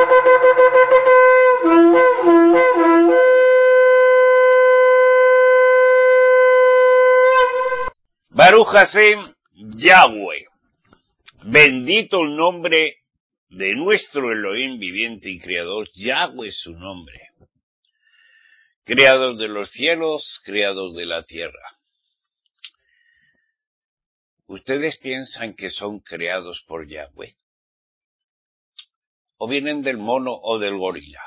Baruch Hashem, Yahweh, bendito el nombre de nuestro Elohim viviente y creador. Yahweh es su nombre, creador de los cielos, creador de la tierra. ¿Ustedes piensan que son creados por Yahweh? ¿O vienen del mono o del gorila?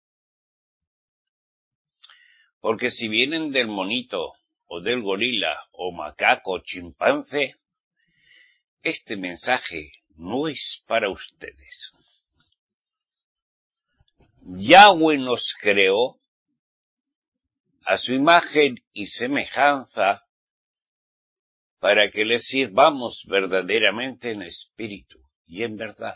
Porque si vienen del monito o del gorila o macaco o chimpancé, este mensaje no es para ustedes. Yahweh nos creó a su imagen y semejanza para que le sirvamos verdaderamente en espíritu y en verdad.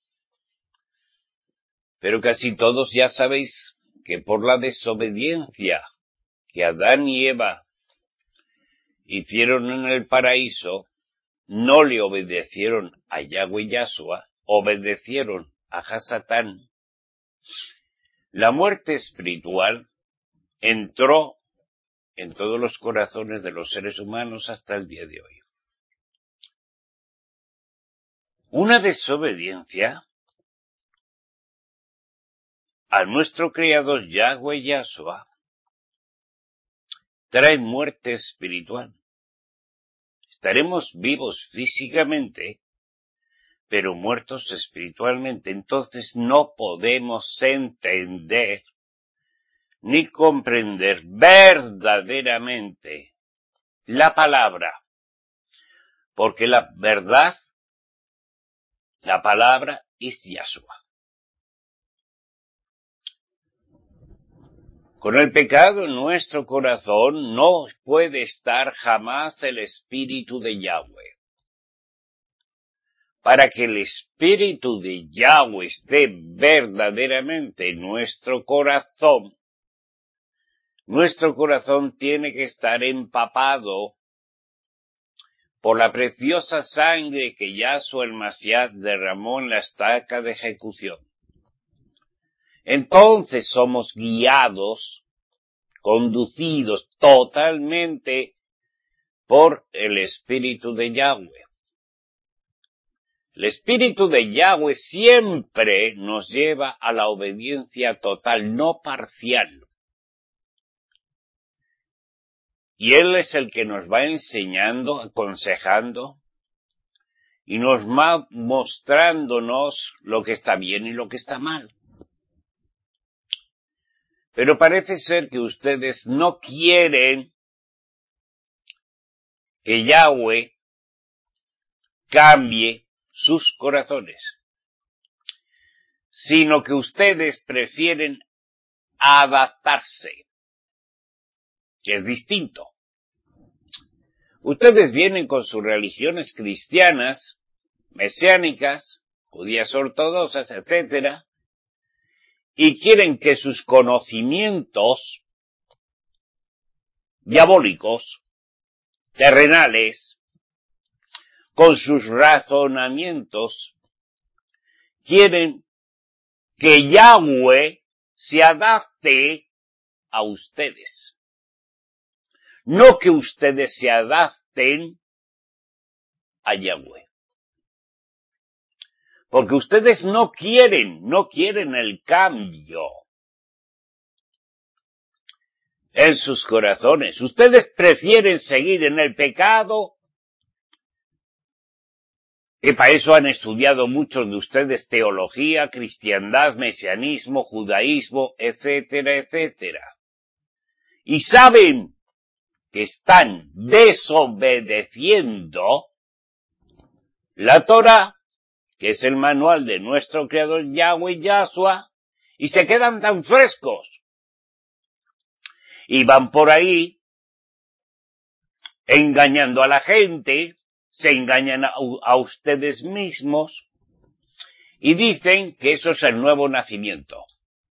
Pero casi todos ya sabéis que por la desobediencia que Adán y Eva hicieron en el paraíso, no le obedecieron a Yahweh Yahshua, obedecieron a Hasatán. La muerte espiritual entró en todos los corazones de los seres humanos hasta el día de hoy. Una desobediencia a nuestro Creador Yahweh Yahshua trae muerte espiritual. Estaremos vivos físicamente, pero muertos espiritualmente. Entonces no podemos entender ni comprender verdaderamente la palabra, porque la verdad, la palabra es Yahshua. Con el pecado en nuestro corazón no puede estar jamás el Espíritu de Yahweh. Para que el Espíritu de Yahweh esté verdaderamente en nuestro corazón tiene que estar empapado por la preciosa sangre que Yahshua el Mashiach derramó en la estaca de ejecución. Entonces somos guiados, conducidos totalmente por el Espíritu de Yahweh. El Espíritu de Yahweh siempre nos lleva a la obediencia total, no parcial. Y Él es el que nos va enseñando, aconsejando, y nos va mostrándonos lo que está bien y lo que está mal. Pero parece ser que ustedes no quieren que Yahweh cambie sus corazones, sino que ustedes prefieren adaptarse, que es distinto. Ustedes vienen con sus religiones cristianas, mesiánicas, judías ortodoxas, etcétera, y quieren que sus conocimientos diabólicos, terrenales, con sus razonamientos, quieren que Yahweh se adapte a ustedes. No que ustedes se adapten a Yahweh. Porque ustedes no quieren el cambio en sus corazones. Ustedes prefieren seguir en el pecado, que para eso han estudiado muchos de ustedes teología, cristiandad, mesianismo, judaísmo, etcétera, etcétera. Y saben que están desobedeciendo la Torah, que es el manual de nuestro Creador Yahweh Yahshua, y se quedan tan frescos. Y van por ahí engañando a la gente, se engañan a ustedes mismos, y dicen que eso es el nuevo nacimiento.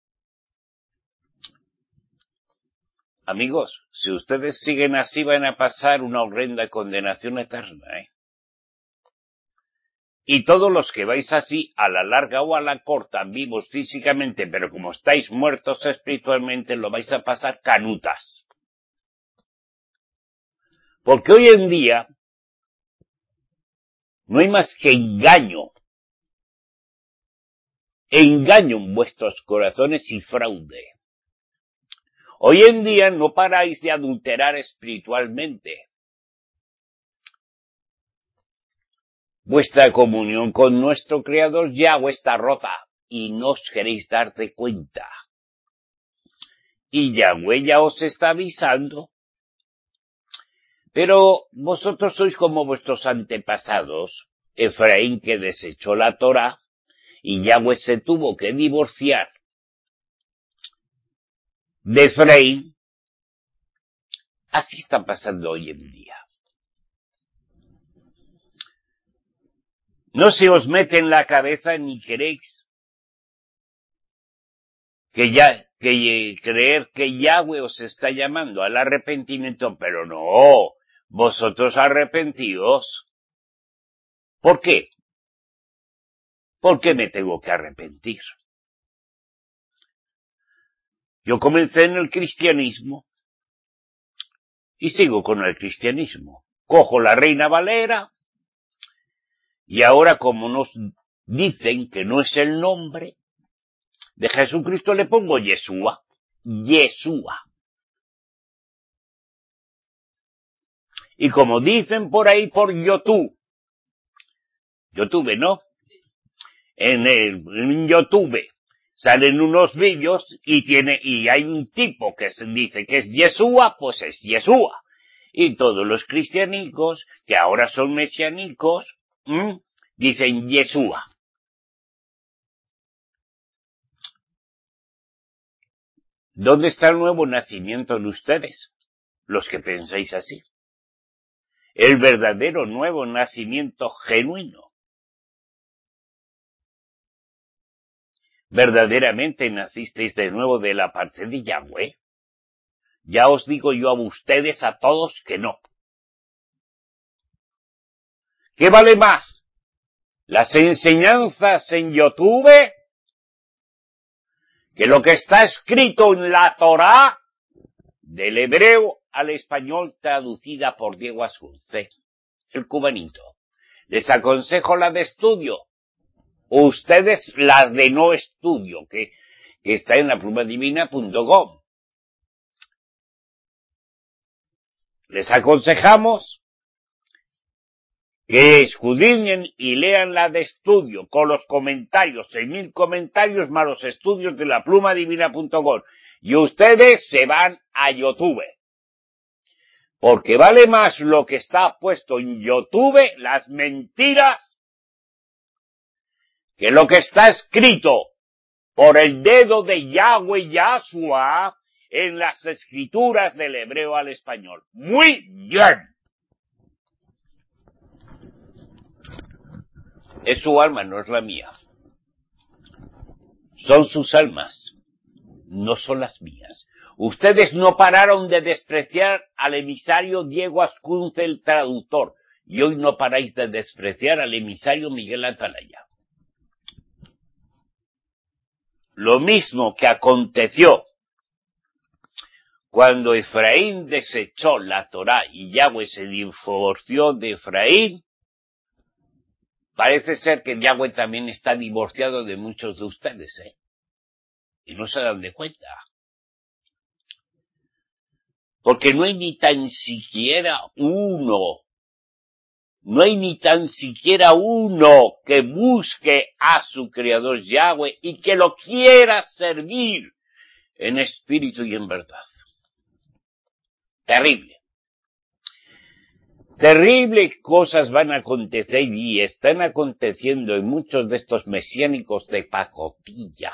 Amigos, si ustedes siguen así van a pasar una horrenda condenación eterna, Y todos los que vais así, a la larga o a la corta, vivos físicamente, pero como estáis muertos espiritualmente, lo vais a pasar canutas. Porque hoy en día no hay más que engaño. Engaño en vuestros corazones y fraude. Hoy en día no paráis de adulterar espiritualmente. Vuestra comunión con nuestro Creador Yahweh está rota y no os queréis dar de cuenta. Y Yahweh ya os está avisando. Pero vosotros sois como vuestros antepasados, Efraín que desechó la Torá, y Yahweh se tuvo que divorciar de Efraín. Así está pasando hoy en día. No se os mete en la cabeza ni queréis creer que Yahweh os está llamando al arrepentimiento, pero no, vosotros arrepentidos. ¿Por qué? ¿Por qué me tengo que arrepentir? Yo comencé en el cristianismo y sigo con el cristianismo. Cojo la Reina Valera y ahora como nos dicen que no es el nombre de Jesucristo, le pongo Yeshua. Yeshua. Y como dicen por ahí por YouTube, ¿no? En YouTube salen unos vídeos y hay un tipo que se dice que es Yeshua, pues es Yeshua. Y todos los cristianicos, que ahora son mesiánicos, dicen Yeshua. ¿Dónde está el nuevo nacimiento en ustedes? Los que pensáis así. El verdadero nuevo nacimiento genuino. ¿Verdaderamente nacisteis de nuevo de la parte de Yahweh? Ya os digo yo a ustedes, a todos, que no. ¿Qué vale más? ¿Las enseñanzas en YouTube? Que lo que está escrito en la Torá, del hebreo al español, traducida por Diego Ascunce, el cubanito. Les aconsejo la de estudio. Ustedes la de no estudio, que está en laplumadivina.com. Les aconsejamos que escudriñen y lean la de estudio con los comentarios, 6.000 comentarios más los estudios de laplumadivina.com. Y ustedes se van a YouTube. Porque vale más lo que está puesto en YouTube, las mentiras, que lo que está escrito por el dedo de Yahweh Yahshua en las escrituras del hebreo al español. Muy bien. Es su alma, no es la mía. Son sus almas, no son las mías. Ustedes no pararon de despreciar al emisario Diego Ascunce, el traductor, y hoy no paráis de despreciar al emisario Miguel Atalaya. Lo mismo que aconteció cuando Efraín desechó la Torá y Yahweh se divorció de Efraín, parece ser que Yahweh también está divorciado de muchos de ustedes, y no se dan de cuenta. Porque no hay ni tan siquiera uno que busque a su Creador Yahweh y que lo quiera servir en espíritu y en verdad. Terrible. Terribles cosas van a acontecer y están aconteciendo en muchos de estos mesiánicos de pacotilla,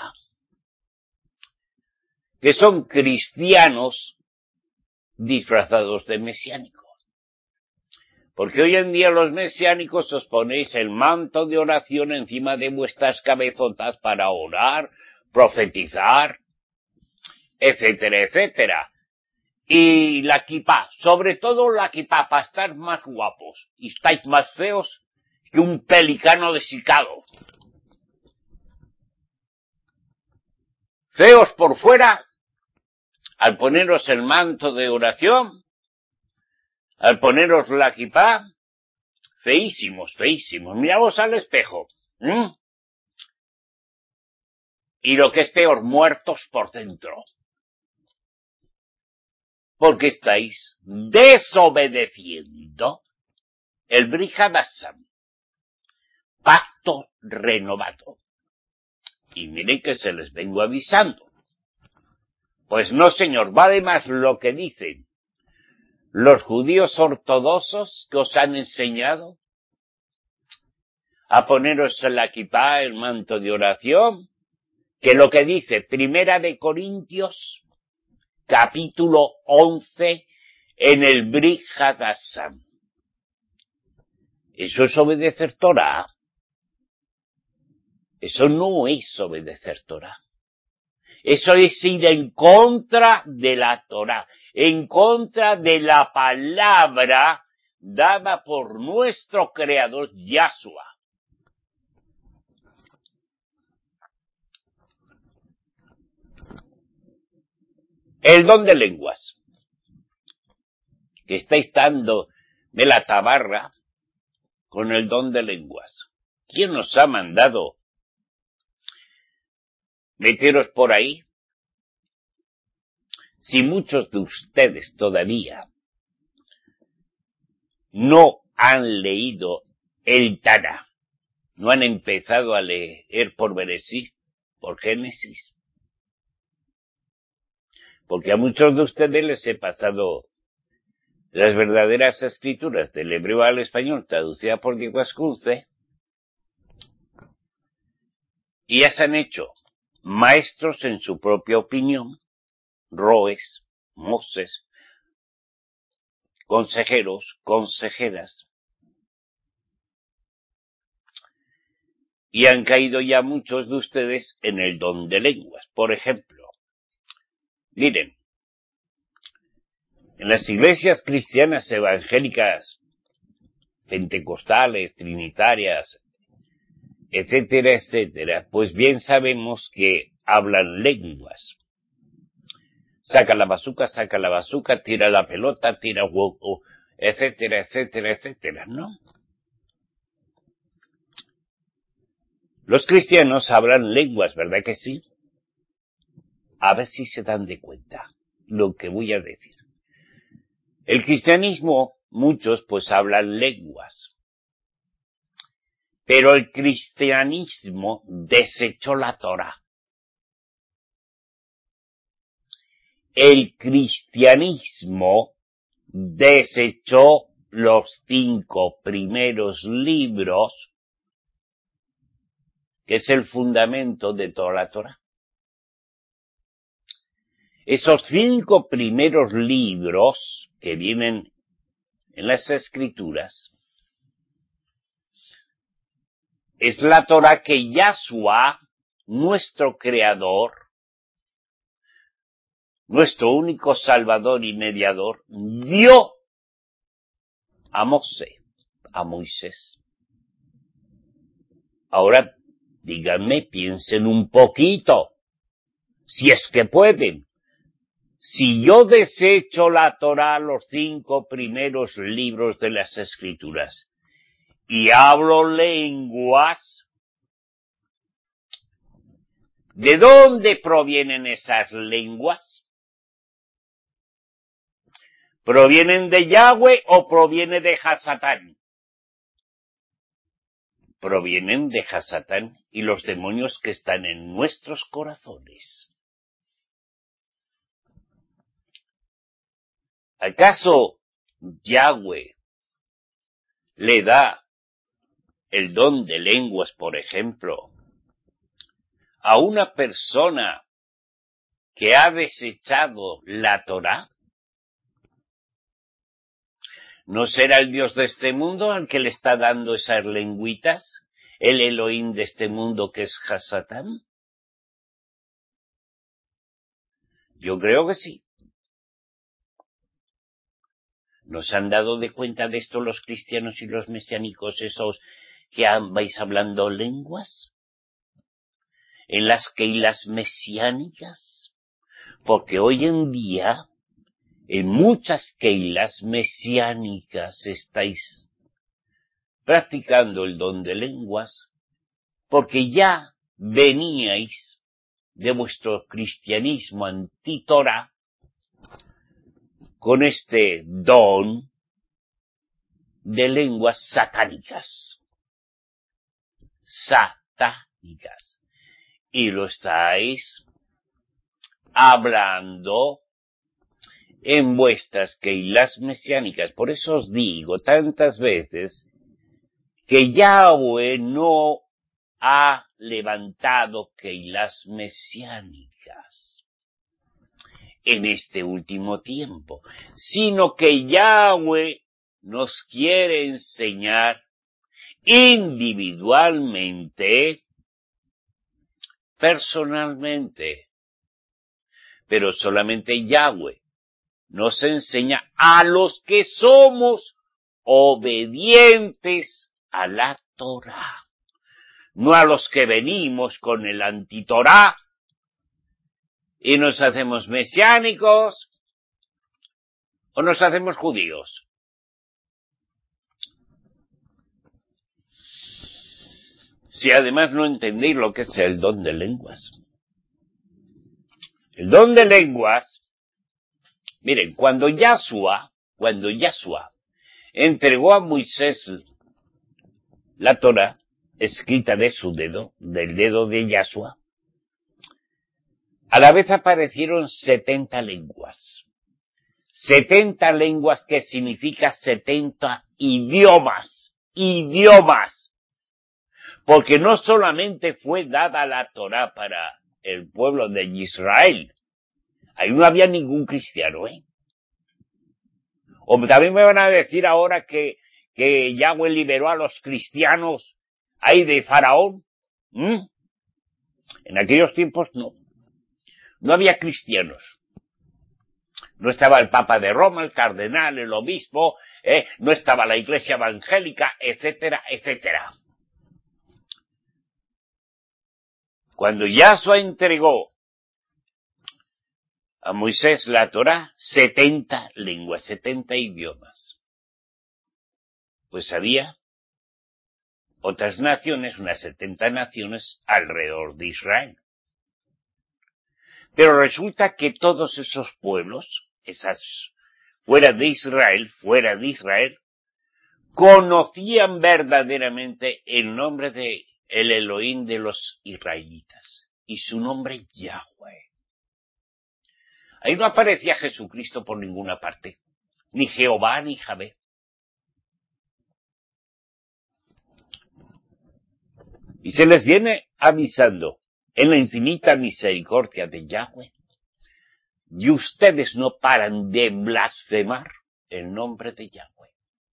que son cristianos disfrazados de mesiánicos. Porque hoy en día los mesiánicos os ponéis el manto de oración encima de vuestras cabezotas para orar, profetizar, etcétera, etcétera. Y la kipá, sobre todo la kipá, para estar más guapos. Y estáis más feos que un pelicano desicado. Feos por fuera, al poneros el manto de oración, al poneros la kipá, feísimos, feísimos. Miraos al espejo. Y lo que es peor, muertos por dentro. Porque estáis desobedeciendo el Brit Hadashah, pacto renovado. Y miren que se les vengo avisando. Pues no, señor, vale más lo que dicen los judíos ortodoxos que os han enseñado a poneros la kipá, el manto de oración, que lo que dice Primera de Corintios, capítulo 11, en el Brit Hadashah. Eso es obedecer Torah. Eso no es obedecer Torah. Eso es ir en contra de la Torah, en contra de la palabra dada por nuestro Creador Yahshua. El don de lenguas, que estáis dando de la tabarra con el don de lenguas. ¿Quién nos ha mandado meteros por ahí? Si muchos de ustedes todavía no han leído el Tanaj, no han empezado a leer por Bereshit, por Génesis, porque a muchos de ustedes les he pasado las verdaderas escrituras del hebreo al español, traducida por Diego Ascunce, y ya se han hecho maestros en su propia opinión, roes, moses, consejeros, consejeras, y han caído ya muchos de ustedes en el don de lenguas. Por ejemplo, miren, en las iglesias cristianas evangélicas, pentecostales, trinitarias, etcétera, etcétera, pues bien sabemos que hablan lenguas. Saca la bazuca, tira la pelota, tira huevo, etcétera, etcétera, etcétera, ¿no? Los cristianos hablan lenguas, ¿verdad que sí? A ver si se dan de cuenta lo que voy a decir. El cristianismo, muchos pues hablan lenguas. Pero el cristianismo desechó la Torá. El cristianismo desechó los 5 primeros libros, que es el fundamento de toda la Torá. Esos 5 primeros libros que vienen en las Escrituras es la Torá que Yahshua, nuestro Creador, nuestro único Salvador y Mediador, dio a Moisés. Ahora, díganme, piensen un poquito, si es que pueden. Si yo desecho la Torá, los 5 primeros libros de las Escrituras, y hablo lenguas, ¿de dónde provienen esas lenguas? ¿Provienen de Yahweh o proviene de Hasatán? Provienen de Hasatán y los demonios que están en nuestros corazones. ¿Acaso Yahweh le da el don de lenguas, por ejemplo, a una persona que ha desechado la Torá? ¿No será el Dios de este mundo al que le está dando esas lengüitas? ¿El Elohim de este mundo que es Hasatán? Yo creo que sí. ¿Nos han dado de cuenta de esto los cristianos y los mesiánicos, esos que vais hablando lenguas? ¿En las keilas mesiánicas? Porque hoy en día, en muchas keilas mesiánicas estáis practicando el don de lenguas, porque ya veníais de vuestro cristianismo anti-Torah con este don de lenguas satánicas. Satánicas. Y lo estáis hablando en vuestras keilas mesiánicas. Por eso os digo tantas veces que Yahweh no ha levantado keilas mesiánicas en este último tiempo, sino que Yahweh nos quiere enseñar individualmente, personalmente, pero solamente Yahweh nos enseña a los que somos obedientes a la Torah, no a los que venimos con el anti-Torah y nos hacemos mesiánicos o nos hacemos judíos. Si además no entendéis lo que es el don de lenguas. El don de lenguas, miren, cuando Yahshua entregó a Moisés la Torah, escrita de su dedo, del dedo de Yahshua, a la vez aparecieron 70 lenguas. 70 lenguas que significa 70 idiomas. Porque no solamente fue dada la Torah para el pueblo de Israel. Ahí no había ningún cristiano, O también me van a decir ahora que Yahweh liberó a los cristianos ahí de Faraón. En aquellos tiempos no. No había cristianos. No estaba el Papa de Roma, el cardenal, el obispo, no estaba la iglesia evangélica, etcétera, etcétera. Cuando Yahshua entregó a Moisés la Torá, 70 lenguas, 70 idiomas. Pues había otras naciones, unas 70 naciones alrededor de Israel. Pero resulta que todos esos pueblos, fuera de Israel, conocían verdaderamente el nombre de el Elohim de los israelitas y su nombre Yahweh. Ahí no aparecía Jesucristo por ninguna parte, ni Jehová ni Javé. Y se les viene avisando en la infinita misericordia de Yahweh, y ustedes no paran de blasfemar el nombre de Yahweh.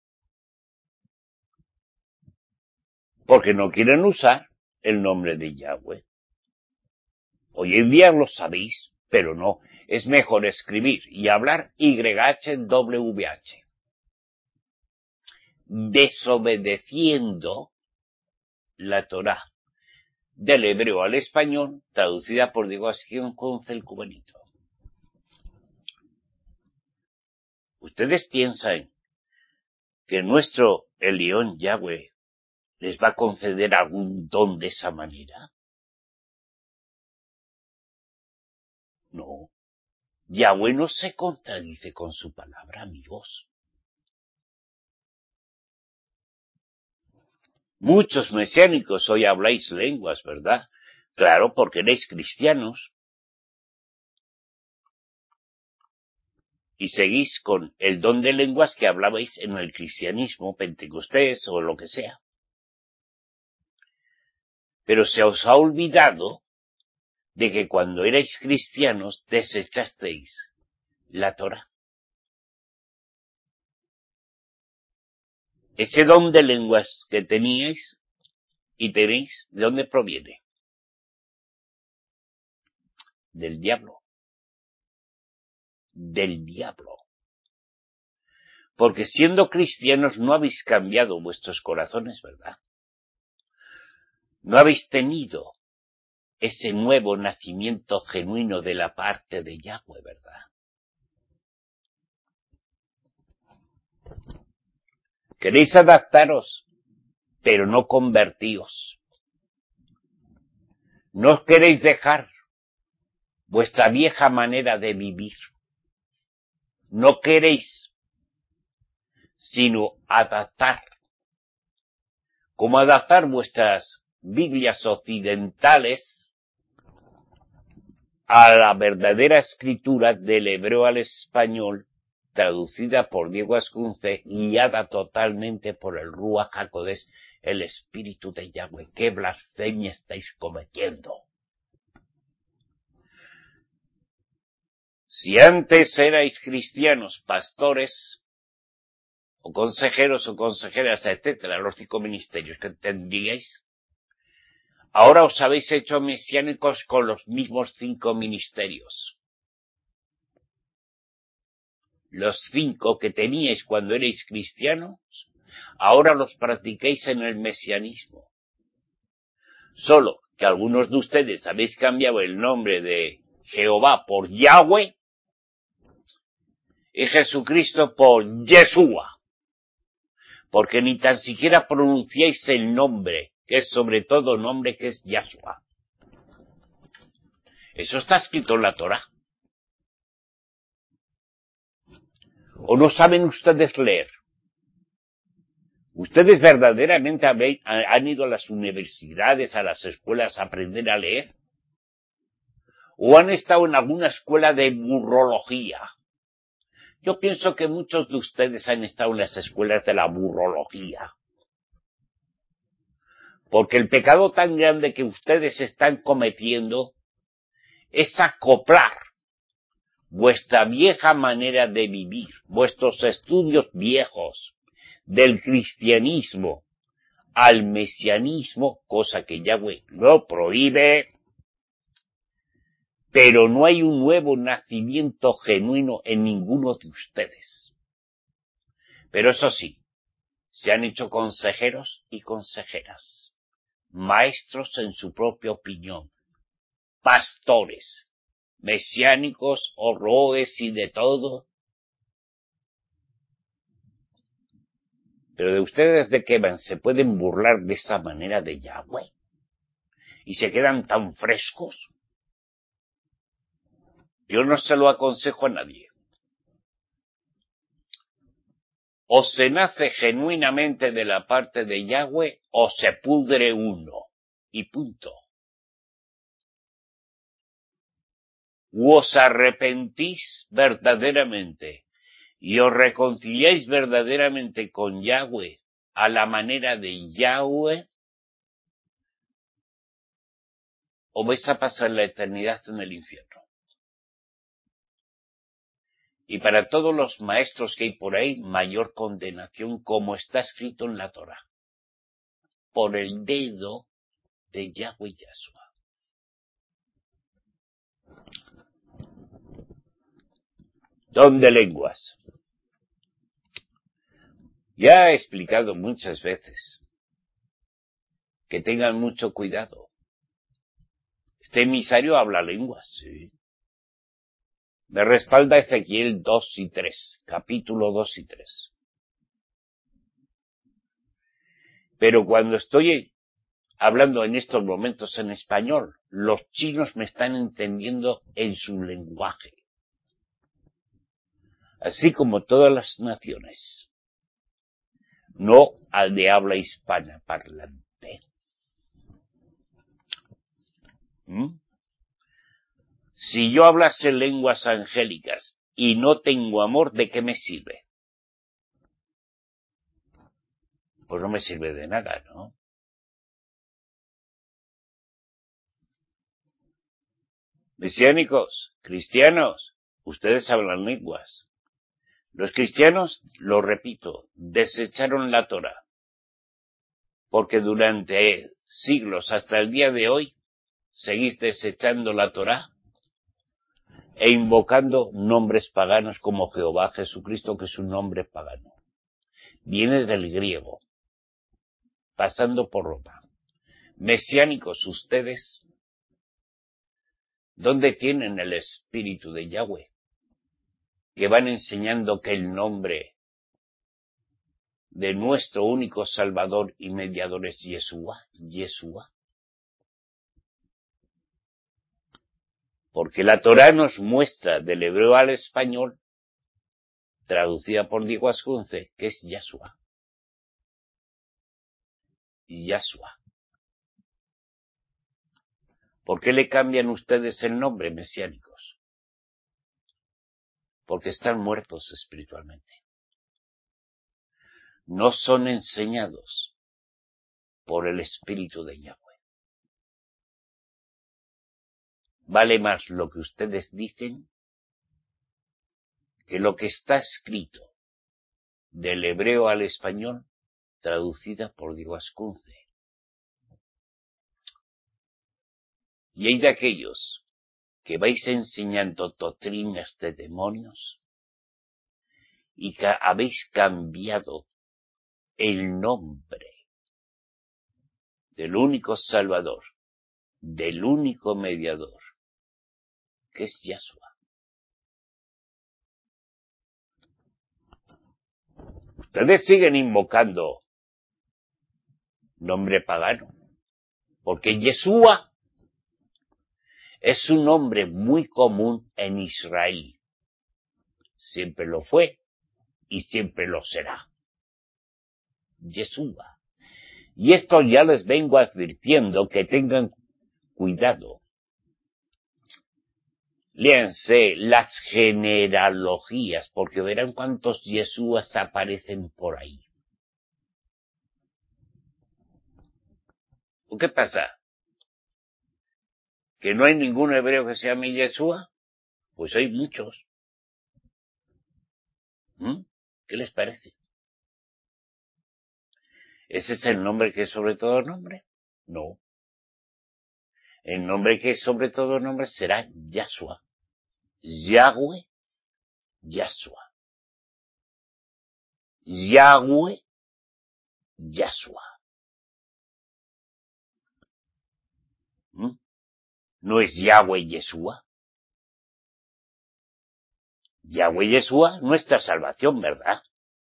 Porque no quieren usar el nombre de Yahweh. Hoy en día lo sabéis, pero no. Es mejor escribir y hablar YHWH. Desobedeciendo la Torá del hebreo al español, traducida por Diego Asquión Conce el Cubanito. ¿Ustedes piensan que nuestro Elión Yahweh les va a conceder algún don de esa manera? No. Yahweh no se contradice con su palabra, amigos. Muchos mesiánicos hoy habláis lenguas, ¿verdad? Claro, porque erais cristianos. Y seguís con el don de lenguas que hablabais en el cristianismo, pentecostés o lo que sea. Pero se os ha olvidado de que cuando erais cristianos desechasteis la Torá. Ese don de lenguas que teníais y tenéis, ¿de dónde proviene? Del diablo. Del diablo. Porque siendo cristianos no habéis cambiado vuestros corazones, ¿verdad? No habéis tenido ese nuevo nacimiento genuino de la parte de Yahweh, ¿verdad? Queréis adaptaros, pero no convertíos. No os queréis dejar vuestra vieja manera de vivir. No queréis, sino adaptar. Como adaptar vuestras Biblias occidentales a la verdadera escritura del hebreo al español, traducida por Diego Ascunce, guiada totalmente por el Ruach HaKodesh, el Espíritu de Yahweh. ¡Qué blasfemia estáis cometiendo! Si antes erais cristianos, pastores, o consejeros o consejeras, etcétera, los 5 ministerios que tendríais, ahora os habéis hecho mesiánicos con los mismos 5 ministerios. Los 5 que teníais cuando erais cristianos, ahora los practicáis en el mesianismo. Solo que algunos de ustedes habéis cambiado el nombre de Jehová por Yahweh y Jesucristo por Yeshua. Porque ni tan siquiera pronunciáis el nombre, que es sobre todo nombre, que es Yahshua. Eso está escrito en la Torá. ¿O no saben ustedes leer? ¿Ustedes verdaderamente han ido a las universidades, a las escuelas a aprender a leer? ¿O han estado en alguna escuela de burrología? Yo pienso que muchos de ustedes han estado en las escuelas de la burrología. Porque el pecado tan grande que ustedes están cometiendo es acoplar vuestra vieja manera de vivir, vuestros estudios viejos del cristianismo al mesianismo, cosa que Yahweh lo prohíbe, pero no hay un nuevo nacimiento genuino en ninguno de ustedes. Pero eso sí, se han hecho consejeros y consejeras, maestros en su propia opinión, pastores, mesiánicos, horrores y de todo. Pero de ustedes de qué van, se pueden burlar de esa manera de Yahweh y se quedan tan frescos. Yo no se lo aconsejo a nadie. O se nace genuinamente de la parte de Yahweh o se pudre uno. Y punto. O os arrepentís verdaderamente y os reconciliáis verdaderamente con Yahweh a la manera de Yahweh, o vais a pasar la eternidad en el infierno. Y para todos los maestros que hay por ahí, mayor condenación, como está escrito en la Torá, por el dedo de Yahweh Yahshua. Don de lenguas. Ya he explicado muchas veces que tengan mucho cuidado. Este emisario habla lenguas, sí. Me respalda Ezequiel 2 y 3, capítulo 2 y 3. Pero cuando estoy hablando en estos momentos en español, los chinos me están entendiendo en su lenguaje. Así como todas las naciones. No al de habla hispana parlante. Si yo hablase lenguas angélicas y no tengo amor, ¿de qué me sirve? Pues no me sirve de nada, ¿no? Mesiánicos, cristianos, ustedes hablan lenguas. Los cristianos, lo repito, desecharon la Torá, porque durante siglos hasta el día de hoy seguís desechando la Torá e invocando nombres paganos como Jehová Jesucristo, que es un nombre pagano. Viene del griego, pasando por Roma. mesiánicos ustedes, ¿dónde tienen el espíritu de Yahweh? Que van enseñando que el nombre de nuestro único Salvador y mediador es Yeshua. Porque la Torá nos muestra del hebreo al español, traducida por Diego Ascunce, que es Yahshua. ¿Por qué le cambian ustedes el nombre, mesiánicos? Porque están muertos espiritualmente. No son enseñados por el Espíritu de Yahweh. Vale más lo que ustedes dicen que lo que está escrito del hebreo al español, traducida por Diego Ascunce. Y hay de aquellos que vais enseñando doctrinas de demonios y que habéis cambiado el nombre del único Salvador, del único mediador, que es Yahshua. Ustedes siguen invocando nombre pagano, porque Yeshua es un nombre muy común en Israel. Siempre lo fue y siempre lo será. Yeshua. Y esto ya les vengo advirtiendo que tengan cuidado. Léanse las genealogías, porque verán cuántos Yeshuas aparecen por ahí. ¿Qué pasa? ¿Que no hay ningún hebreo que se llame Yeshua? Pues hay muchos. ¿Qué les parece? ¿Ese es el nombre que es sobre todo nombre? No. El nombre que es sobre todo nombre será Yahshua. Yahweh, Yahshua. Yahweh, Yahshua. ¿No es Yahweh Yeshua? Yahweh Yeshua, nuestra salvación, ¿verdad?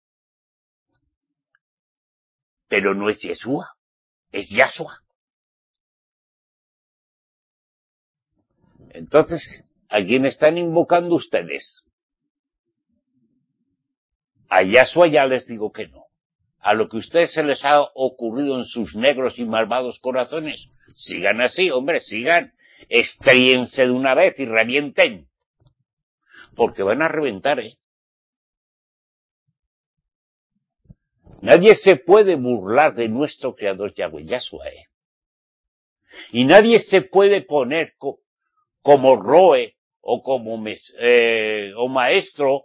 Pero no es Yeshua, es Yahshua. Entonces, ¿a quién están invocando ustedes? A Yahshua ya les digo que no. A lo que a ustedes se les ha ocurrido en sus negros y malvados corazones, sigan así, hombre, sigan. Estréllense de una vez y revienten. Porque van a reventar, Nadie se puede burlar de nuestro Creador Yahweh Yahshua, Y nadie se puede poner como roe o como o maestro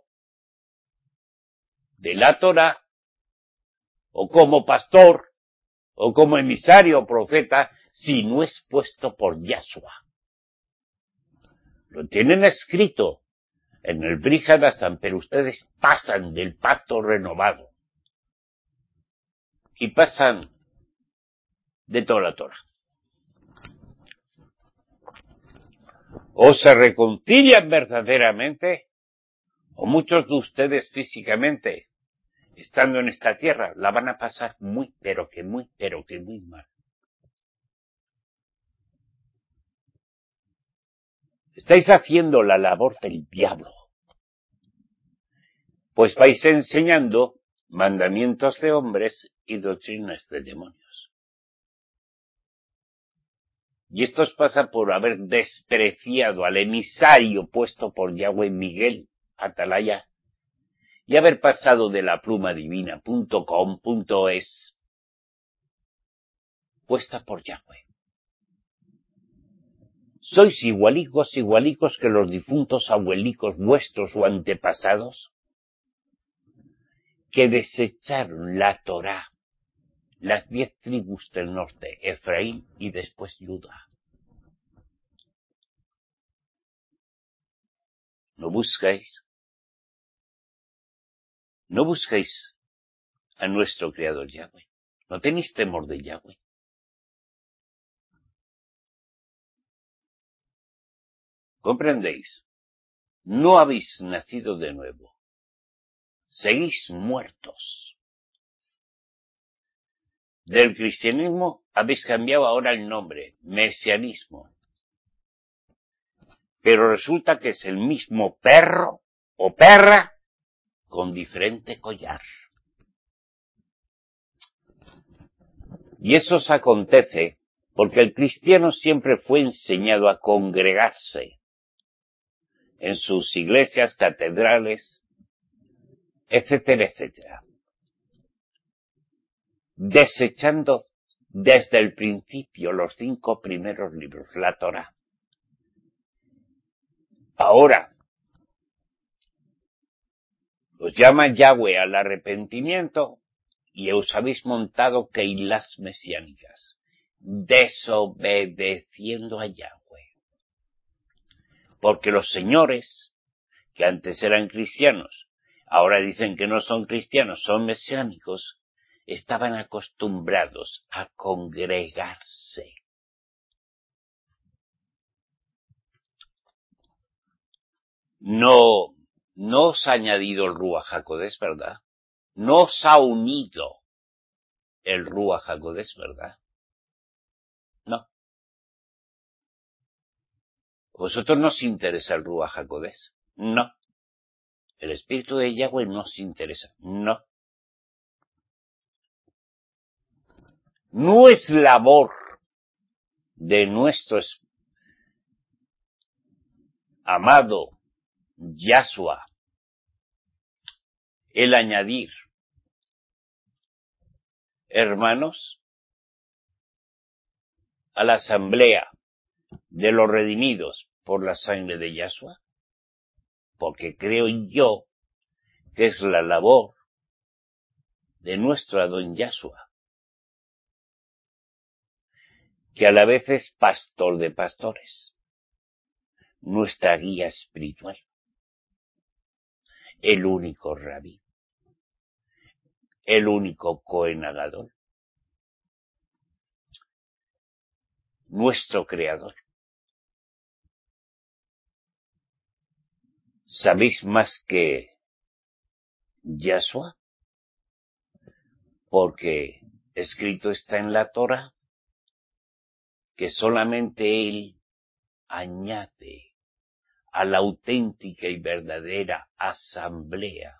de la Torah, o como pastor, o como emisario o profeta, si no es puesto por Yahshua. Lo tienen escrito en el Brit Hadashah, pero ustedes pasan del pacto renovado. Y pasan de toda la Torah. O se reconcilian verdaderamente, o muchos de ustedes físicamente, estando en esta tierra, la van a pasar muy, pero que muy mal. Estáis haciendo la labor del diablo. Pues vais enseñando mandamientos de hombres y doctrinas de demonios. Y esto os pasa por haber despreciado al emisario puesto por Yahweh Miguel Atalaya y haber pasado de la pluma divina.com.es puesta por Yahweh. ¿Sois igualicos que los difuntos abuelicos vuestros o antepasados que desecharon la Torá, las 10 tribus del norte, Efraín y después Judá? ¿No buscáis a nuestro Creador Yahweh? ¿No tenéis temor de Yahweh? ¿Comprendéis? No habéis nacido de nuevo. Seguís muertos. Del cristianismo habéis cambiado ahora el nombre, mesianismo. Pero resulta que es el mismo perro o perra con diferente collar. Y eso os acontece porque el cristiano siempre fue enseñado a congregarse en sus iglesias, catedrales, etcétera, etcétera, desechando desde el principio los 5 primeros libros, la Torá. Ahora, os llama Yahweh al arrepentimiento y os habéis montado keilas mesiánicas, desobedeciendo a Yahweh. Porque los señores, que antes eran cristianos, ahora dicen que no son cristianos, son mesiánicos, estaban acostumbrados a congregarse. No os ha añadido el Ruach HaKodesh, ¿verdad? No os ha unido el Ruach HaKodesh, ¿verdad? No. ¿Vosotros no os interesa el Ruach HaKodesh? No. ¿El Espíritu de Yahweh no os interesa? No. No es labor de nuestro amado Yahshua el añadir hermanos a la asamblea de los redimidos por la sangre de Yahshua, porque creo yo que es la labor de nuestro Adón Yahshua, que a la vez es pastor de pastores, nuestra guía espiritual, el único rabí, el único Cohen Hagadol, nuestro creador. ¿Sabéis más que Yahshua? Porque escrito está en la Torah que solamente Él añade a la auténtica y verdadera asamblea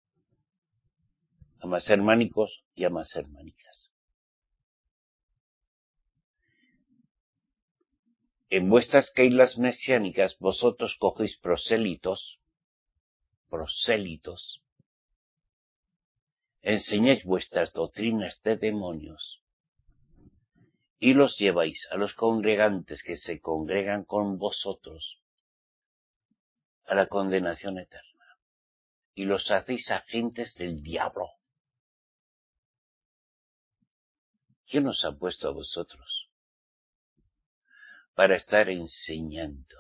a más hermánicos y a más hermánicas. En vuestras keilas mesiánicas vosotros cogéis prosélitos, enseñáis vuestras doctrinas de demonios y los lleváis a los congregantes que se congregan con vosotros a la condenación eterna y los hacéis agentes del diablo. ¿Quién os ha puesto a vosotros para estar enseñando?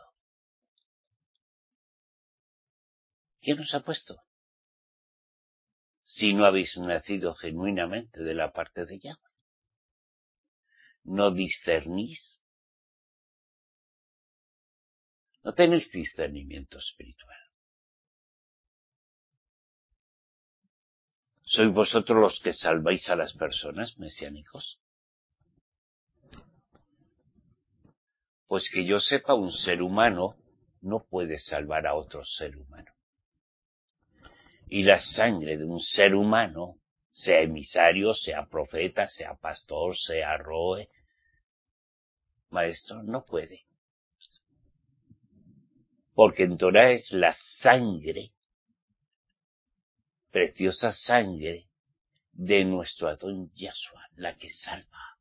¿Quién os ha puesto? Si no habéis nacido genuinamente de la parte de Yahweh. ¿No discernís? ¿No tenéis discernimiento espiritual? ¿Sois vosotros los que salváis a las personas, mesiánicos? Pues que yo sepa, un ser humano no puede salvar a otro ser humano. Y la sangre de un ser humano, sea emisario, sea profeta, sea pastor, sea roe, maestro, no puede. Porque en Torah es la sangre, preciosa sangre, de nuestro Adón Yahshua, la que salva.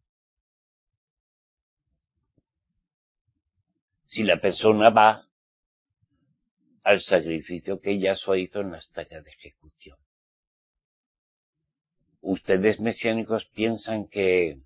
Si la persona va al sacrificio que Yahshua hizo en la estaca de ejecución. ¿Ustedes mesiánicos piensan que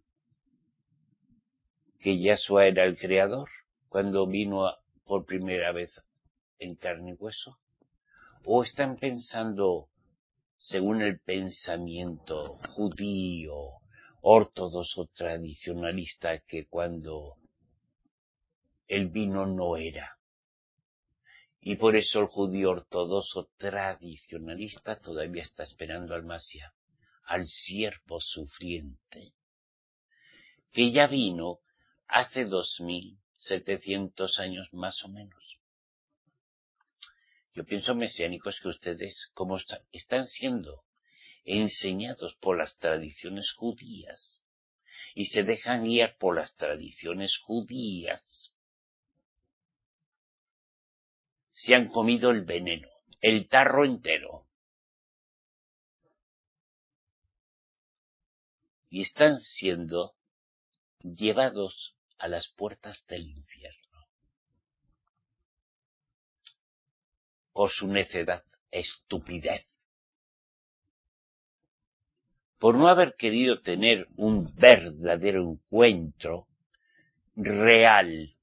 Yahshua era el creador cuando vino por primera vez en carne y hueso? ¿O están pensando, según el pensamiento judío, ortodoxo tradicionalista, que cuando él vino no era Y por eso el judío ortodoxo tradicionalista todavía está esperando al Mashiach, al siervo sufriente, que ya vino hace 2700 años más o menos. Yo pienso, mesiánicos, que ustedes, como están siendo enseñados por las tradiciones judías y se dejan guiar por las tradiciones judías, se han comido el veneno, el tarro entero. Y están siendo llevados a las puertas del infierno. Por su necedad, estupidez. Por no haber querido tener un verdadero encuentro real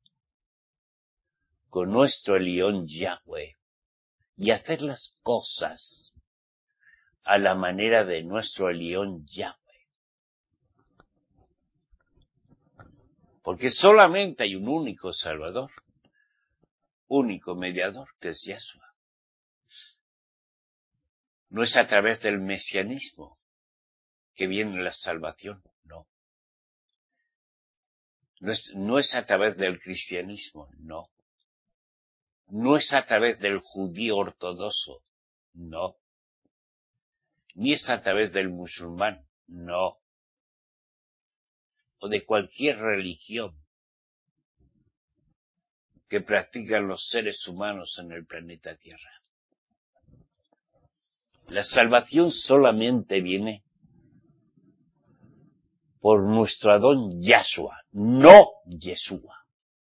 con nuestro Elión Yahweh y hacer las cosas a la manera de nuestro Elión Yahweh. Porque solamente hay un único Salvador, único mediador, que es Yahshua. No es a través del mesianismo que viene la salvación, no. No es a través del cristianismo, no. No es a través del judío ortodoxo, no. Ni es a través del musulmán, no. O de cualquier religión que practican los seres humanos en el planeta Tierra. La salvación solamente viene por nuestro Adón Yahshua, no Yeshua.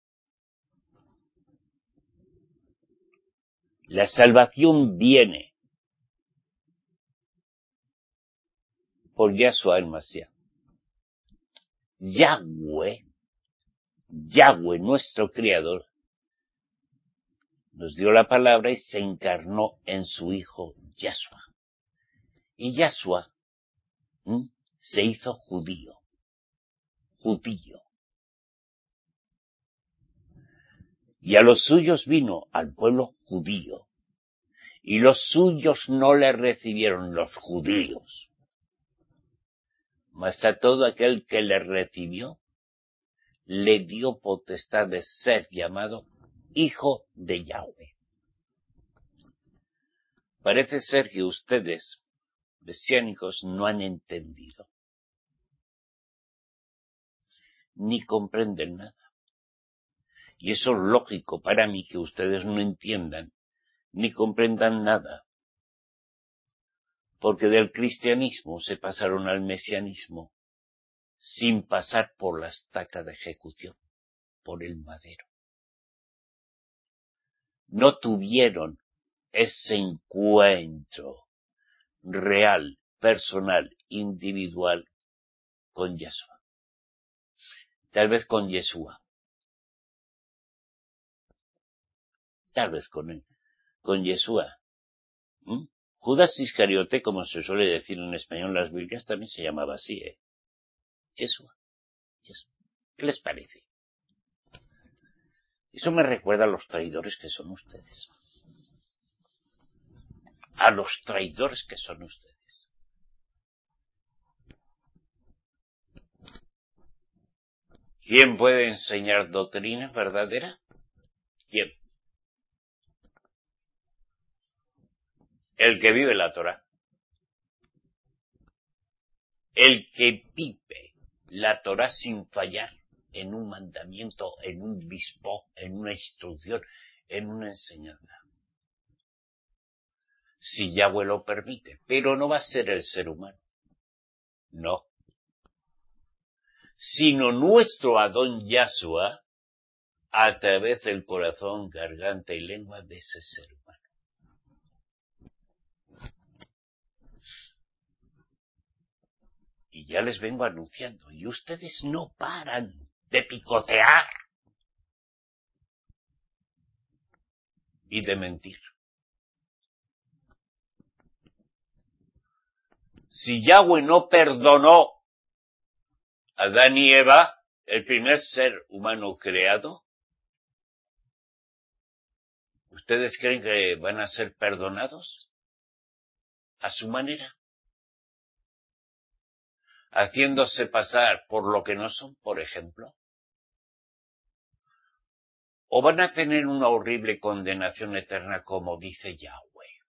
La salvación viene por Yahshua el Mashiach. Yahweh, nuestro Creador, nos dio la palabra y se encarnó en su Hijo Yahshua. Y Yahshua se hizo judío. Y a los suyos vino, al pueblo judío. Y los suyos no le recibieron, los judíos. Mas a todo aquel que le recibió, le dio potestad de ser llamado Hijo de Yahweh. Parece ser que ustedes, mesiánicos, no han entendido, ni comprenden nada. Y eso es lógico para mí, que ustedes no entiendan, ni comprendan nada. Porque del cristianismo se pasaron al mesianismo sin pasar por la estaca de ejecución, por el madero. No tuvieron ese encuentro real, personal, individual con Yeshua. Tal vez con Yeshua. Tal vez con él. Con Yeshua. Judas Iscariote, como se suele decir en español en las Biblias, también se llamaba así, Yeshua. ¿Qué les parece? Eso me recuerda a los traidores que son ustedes. A los traidores que son ustedes. ¿Quién puede enseñar doctrina verdadera? ¿Quién? El que vive la Torá. El que vive la Torá sin fallar en un mandamiento, en un bispo, en una instrucción, en una enseñanza. Si Yahweh lo permite, pero no va a ser el ser humano. No. Sino nuestro Adón Yahshua a través del corazón, garganta y lengua de ese ser humano. Y ya les vengo anunciando, y ustedes no paran de picotear y de mentir. Si Yahweh no perdonó a Adán y Eva, el primer ser humano creado, ¿Ustedes creen que van a ser perdonados a su manera? Haciéndose pasar por lo que no son, por ejemplo. ¿O van a tener una horrible condenación eterna como dice Yahweh?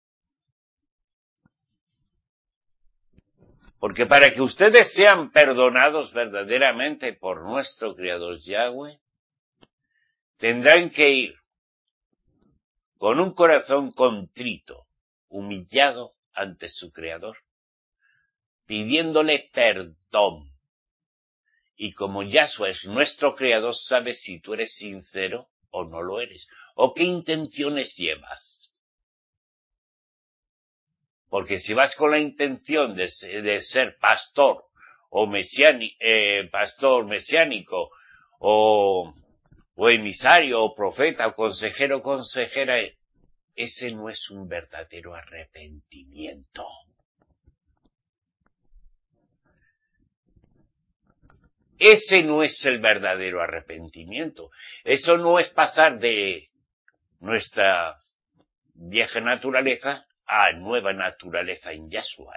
Porque para que ustedes sean perdonados verdaderamente por nuestro Creador Yahweh, tendrán que ir con un corazón contrito, humillado ante su Creador, pidiéndole perdón. Y como Yahshua es nuestro Creador, sabe si tú eres sincero o no lo eres, o qué intenciones llevas. Porque si vas con la intención de ser pastor o pastor mesiánico o emisario o profeta o consejero o consejera, ese no es un verdadero arrepentimiento. Ese no es el verdadero arrepentimiento. Eso no es pasar de nuestra vieja naturaleza a nueva naturaleza en Yahshua.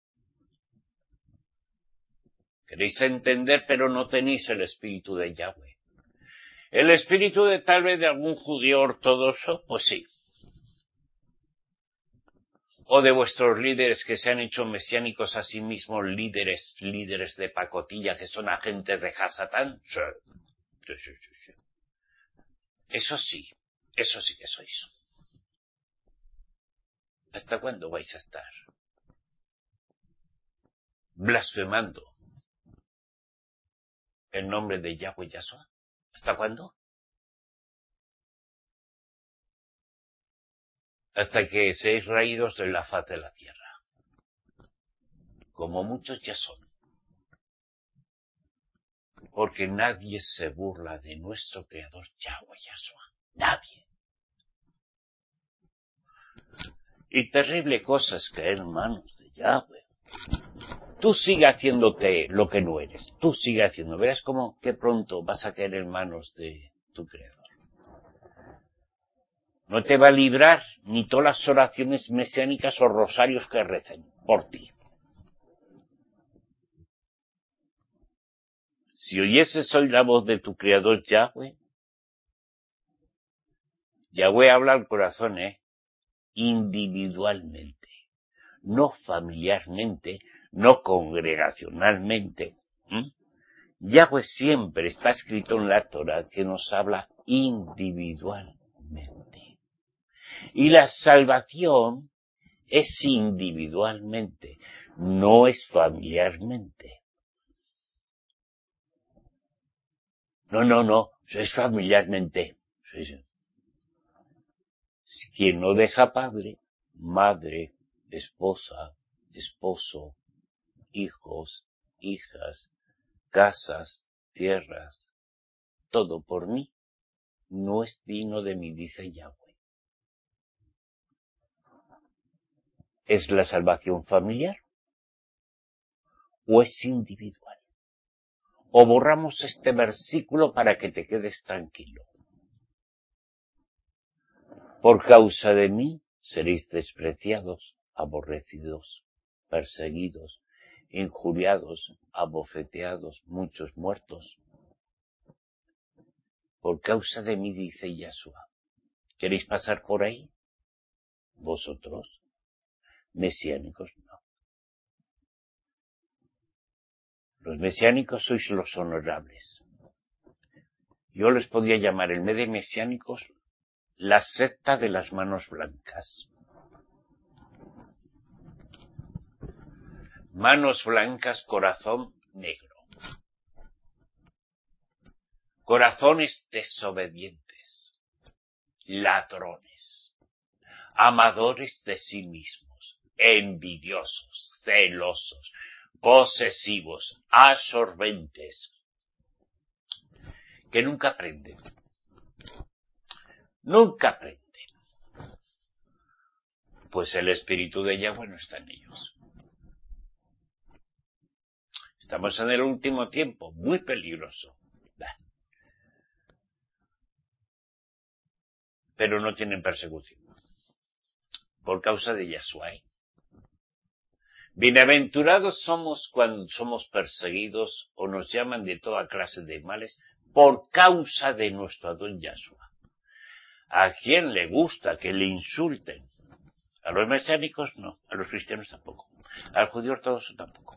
Queréis entender, pero no tenéis el espíritu de Yahweh. El espíritu de tal vez de algún judío ortodoxo, pues sí. O de vuestros líderes que se han hecho mesiánicos a sí mismos, líderes de pacotilla, que son agentes de Hasatán. Sí. Eso sí que sois. ¿Hasta cuándo vais a estar blasfemando el nombre de Yahweh Yahshua? ¿Hasta cuándo? Hasta que seáis raídos de la faz de la tierra, como muchos ya son. Porque nadie se burla de nuestro Creador Yahweh Yahshua. Nadie. Y terrible cosa es caer en manos de Yahweh. Tú sigue haciéndote lo que no eres. Tú sigue haciendo. Verás como que pronto vas a caer en manos de tu Creador. No te va a librar ni todas las oraciones mesiánicas o rosarios que recen por ti. Si oyeses hoy la voz de tu Creador Yahweh, Yahweh habla al corazón, individualmente, no familiarmente, no congregacionalmente. Yahweh siempre está escrito en la Torah que nos habla individualmente. Y la salvación es individualmente, no es familiarmente. No, es familiarmente. Sí. Quien no deja padre, madre, esposa, esposo, hijos, hijas, casas, tierras, todo por mí, no es digno de mí, dice Yahweh. ¿Es la salvación familiar? ¿O es individual? ¿O borramos este versículo para que te quedes tranquilo? Por causa de mí seréis despreciados, aborrecidos, perseguidos, injuriados, abofeteados, muchos muertos. Por causa de mí, dice Yahshua. ¿Queréis pasar por ahí? Vosotros, mesiánicos, no. Los mesiánicos sois los honorables. Yo les podría llamar en vez de mesiánicos la secta de las manos blancas. Manos blancas, corazón negro. Corazones desobedientes, ladrones, amadores de sí mismos, envidiosos, celosos, posesivos, absorbentes, que nunca aprenden. Nunca aprenden. Pues el espíritu de Yahweh no está en ellos. Estamos en el último tiempo, muy peligroso. pero no tienen persecución. Por causa de Yahshua. Bienaventurados somos cuando somos perseguidos o nos llaman de toda clase de males por causa de nuestro Adón Yahshua. ¿A quién le gusta que le insulten? A los mesiánicos no, a los cristianos tampoco, al judío ortodoxo tampoco.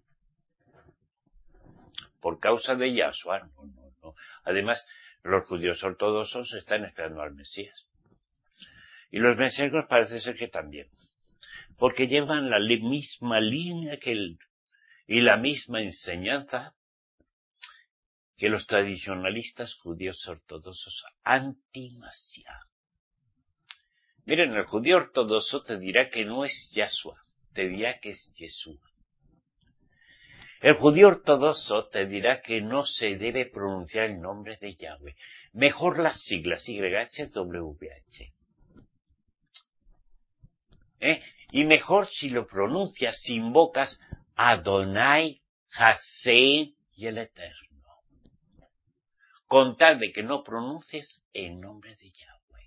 Por causa de Yahshua, no. Además, los judíos ortodoxos están esperando al Mesías. Y los mesiánicos parece ser que también. Porque llevan la misma línea que y la misma enseñanza que los tradicionalistas judíos ortodoxos anti-Mashiach. Miren, el judío ortodoxo te dirá que no es Yahshua, te dirá que es Yeshua. El judío ortodoxo te dirá que no se debe pronunciar el nombre de Yahweh. Mejor las siglas YHWH. Y mejor si lo pronuncias, si invocas Adonai, Hased y el Eterno. Con tal de que no pronuncies el nombre de Yahweh.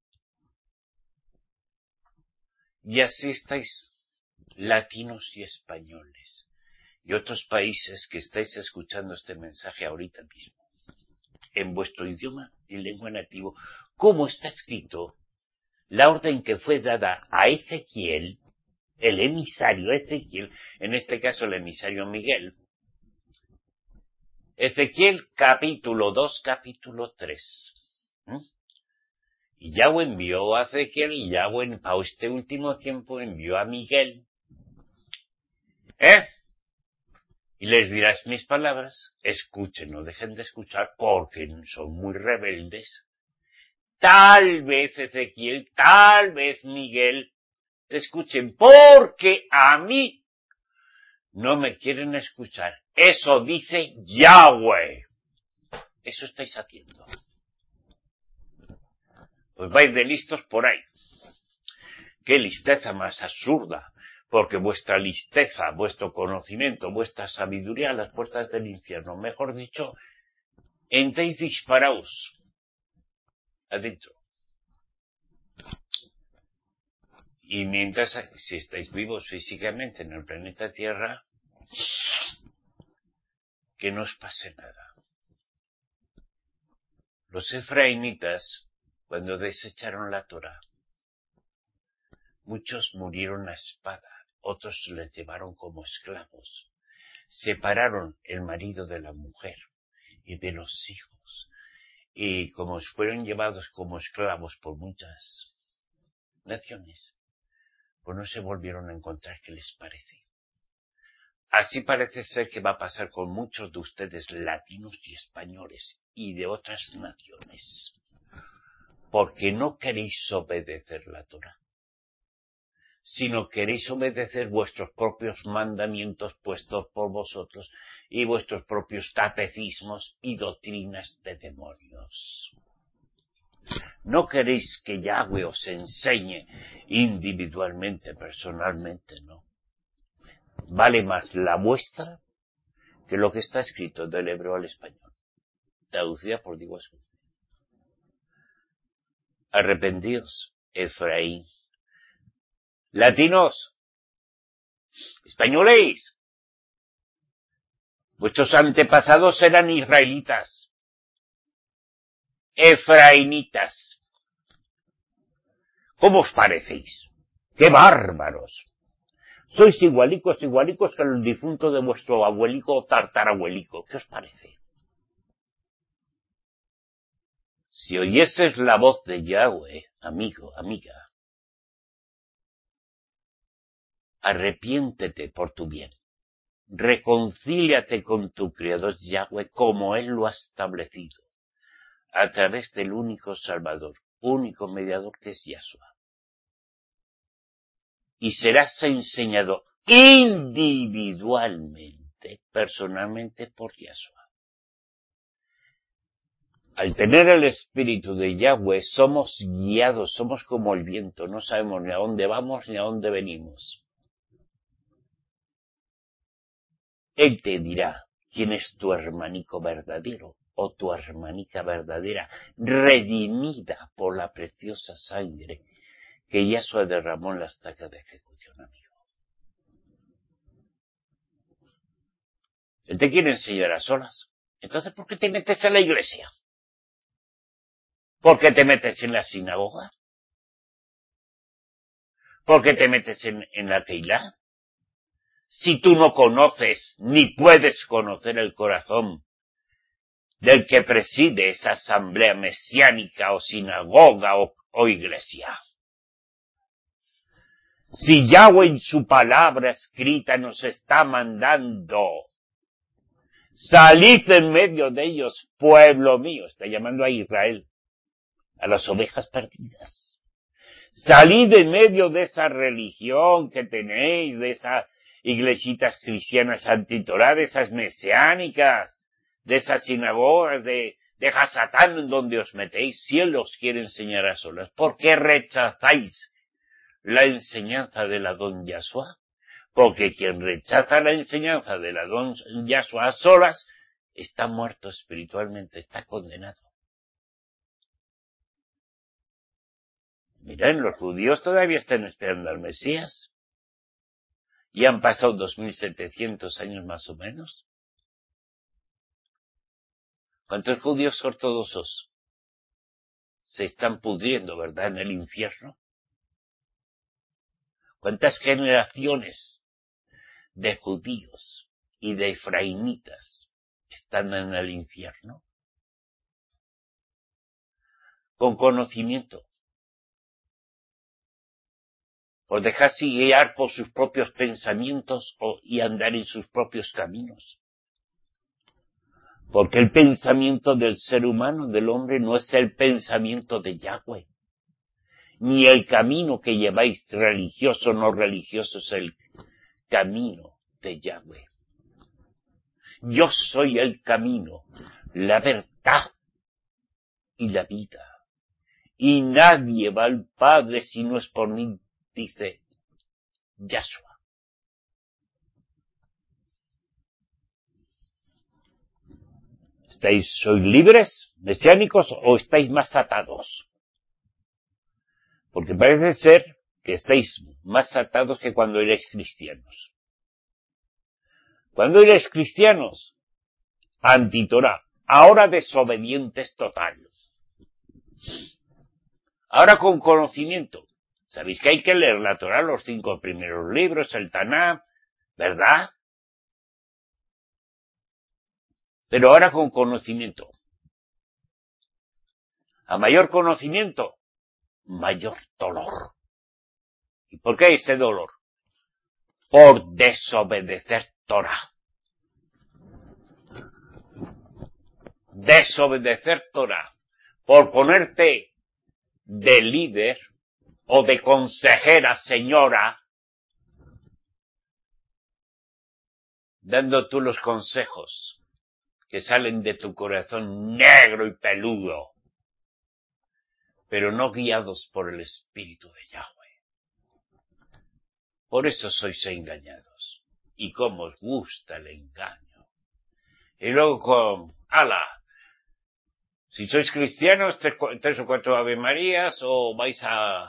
Y así estáis, latinos y españoles, y otros países que estáis escuchando este mensaje ahorita mismo, en vuestro idioma y lengua nativo, como está escrito, la orden que fue dada a Ezequiel, el emisario Ezequiel, en este caso el emisario Miguel, Ezequiel capítulo 2, capítulo 3. Y Yahweh envió a Ezequiel y Yahweh para este último tiempo envió a Miguel. Y les dirás mis palabras, escuchen, no dejen de escuchar porque son muy rebeldes. Tal vez Ezequiel, tal vez Miguel, escuchen porque a mí no me quieren escuchar. Eso dice Yahweh. Eso estáis haciendo. Pues vais de listos por ahí. Qué listeza más absurda, porque vuestra listeza, vuestro conocimiento, vuestra sabiduría a las puertas del infierno, mejor dicho, entréis disparaos adentro. Y mientras, si estáis vivos físicamente en el planeta Tierra, que no os pase nada. Los efraimitas, cuando desecharon la Torá, muchos murieron a espada, otros se les llevaron como esclavos. Separaron el marido de la mujer y de los hijos. Y como fueron llevados como esclavos por muchas naciones, pues no se volvieron a encontrar. ¿Qué les parece? Así parece ser que va a pasar con muchos de ustedes latinos y españoles y de otras naciones. Porque no queréis obedecer la Torá, sino queréis obedecer vuestros propios mandamientos puestos por vosotros y vuestros propios catecismos y doctrinas de demonios. No queréis que Yahweh os enseñe individualmente, personalmente, no. Vale más la vuestra que lo que está escrito del hebreo al español, traducida por Diego Escudero. Arrepentíos, Efraín. Latinos, españoles, vuestros antepasados eran israelitas, efraimitas. ¿Cómo os parecéis? ¡Qué bárbaros! Sois igualicos que el difunto de vuestro abuelico o tartarabuelico. ¿Qué os parece? Si oyeses la voz de Yahweh, amigo, amiga, arrepiéntete por tu bien. Reconcíliate con tu Creador Yahweh como Él lo ha establecido, a través del único Salvador, único mediador que es Yahshua. Y serás enseñado individualmente, personalmente por Yahshua. Al tener el espíritu de Yahweh somos guiados, somos como el viento, no sabemos ni a dónde vamos ni a dónde venimos. Él te dirá quién es tu hermanico verdadero o tu hermanica verdadera, redimida por la preciosa sangre que Yahshua derramó en la estaca de ejecución, amigo. Él te quiere enseñar a solas. Entonces, ¿por qué te metes en la iglesia? ¿Por qué te metes en la sinagoga? ¿Por qué te metes en la Keilah? Si tú no conoces ni puedes conocer el corazón del que preside esa asamblea mesiánica o sinagoga o iglesia. Si Yahweh en su palabra escrita nos está mandando, salid en medio de ellos, pueblo mío, está llamando a Israel, a las ovejas perdidas. Salid en medio de esa religión que tenéis, de esas iglesitas cristianas antitorá, de esas mesiánicas, de esas sinagogas, de Hasatán en donde os metéis, si Él os quiere enseñar a solas. ¿Por qué rechazáis la enseñanza de la don Yahshua? Porque quien rechaza la enseñanza de la don Yahshua a solas está muerto espiritualmente, está condenado. Miren, los judíos todavía están esperando al Mesías. Y han pasado 2700 años más o menos. ¿Cuántos judíos ortodoxos se están pudriendo, verdad, en el infierno? ¿Cuántas generaciones de judíos y de efraimitas están en el infierno? Con conocimiento. Por dejarse guiar por sus propios pensamientos y andar en sus propios caminos. Porque el pensamiento del ser humano, del hombre, no es el pensamiento de Yahweh. Ni el camino que lleváis, religioso o no religioso, es el camino de Yahweh. Yo soy el camino, la verdad y la vida. Y nadie va al Padre si no es por mí, dice Yahshua. ¿Sois libres, mesiánicos, o estáis más atados? Porque parece ser que estáis más atados que cuando erais cristianos. Cuando erais cristianos, antitorá, ahora desobedientes totales. Ahora con conocimiento. Sabéis que hay que leer la Torá, los 5 primeros libros, el Taná, ¿verdad? Pero ahora con conocimiento. A mayor conocimiento, mayor dolor. ¿Y por qué ese dolor? Por desobedecer Torá. Desobedecer Torá. Por ponerte de líder o de consejera, señora, dando tú los consejos que salen de tu corazón negro y peludo, pero no guiados por el Espíritu de Yahweh. Por eso sois engañados. Y cómo os gusta el engaño. Y luego si sois cristianos, 3 o 4 Ave Marías, o vais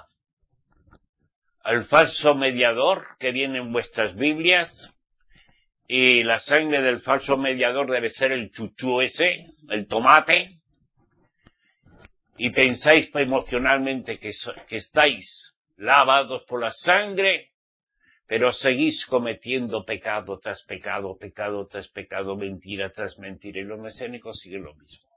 al falso mediador que viene en vuestras Biblias, y la sangre del falso mediador debe ser el chuchú ese, el tomate, y pensáis emocionalmente que estáis lavados por la sangre, pero seguís cometiendo pecado tras pecado, pecado tras pecado, mentira tras mentira, y los mesiánicos siguen lo mismo.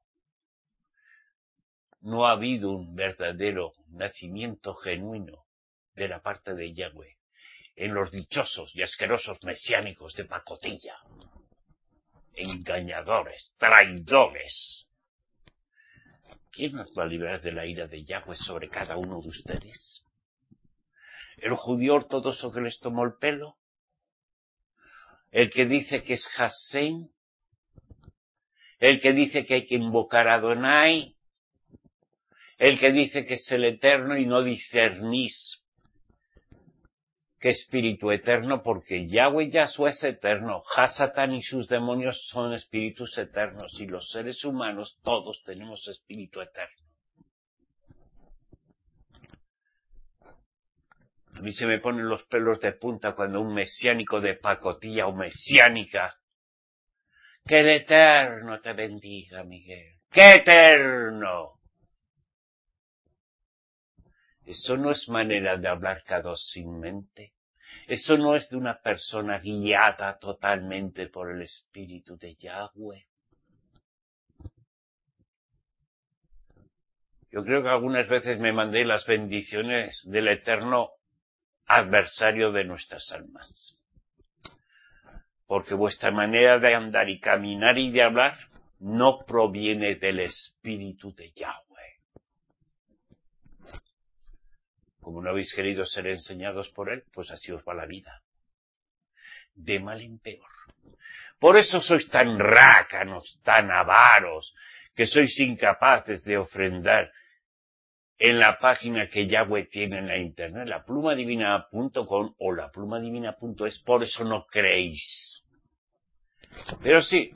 No ha habido un verdadero nacimiento genuino de la parte de Yahweh en los dichosos y asquerosos mesiánicos de pacotilla. Engañadores, traidores. ¿Quién nos va a librar de la ira de Yahweh sobre cada uno de ustedes? ¿El judío ortodoxo que les tomó el pelo? ¿El que dice que es Hashem? ¿El que dice que hay que invocar a Adonai? ¿El que dice que es el Eterno y no discernís ¿Qué espíritu eterno? Porque Yahweh Yahshua es eterno. Hasatán y sus demonios son espíritus eternos. Y los seres humanos todos tenemos espíritu eterno. A mí se me ponen los pelos de punta cuando un mesiánico de pacotilla o mesiánica. ¡Que el eterno te bendiga, Miguel! ¡Qué eterno! Eso no es manera de hablar cada dos sin mente. Eso no es de una persona guiada totalmente por el Espíritu de Yahweh. Yo creo que algunas veces me mandé las bendiciones del eterno adversario de nuestras almas. Porque vuestra manera de andar y caminar y de hablar no proviene del Espíritu de Yahweh. Como no habéis querido ser enseñados por él, pues así os va la vida. De mal en peor. Por eso sois tan rácanos, tan avaros, que sois incapaces de ofrendar en la página que Yahweh tiene en la internet, laplumadivina.com o laplumadivina.es, por eso no creéis. Pero sí,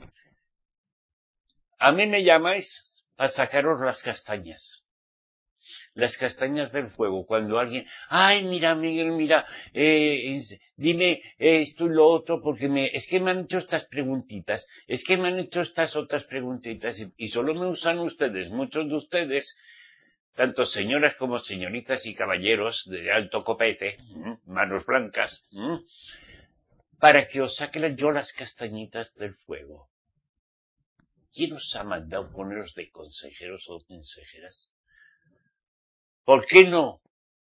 a mí me llamáis a sacaros las castañas. Las castañas del fuego, cuando alguien, ay, mira, Miguel, mira, dime esto y lo otro, porque es que me han hecho estas preguntitas, es que me han hecho estas otras preguntitas, y solo me usan ustedes, muchos de ustedes, tanto señoras como señoritas y caballeros de alto copete, manos blancas, para que os saque yo las castañitas del fuego. ¿Quién os ha mandado poneros de consejeros o consejeras? ¿Por qué no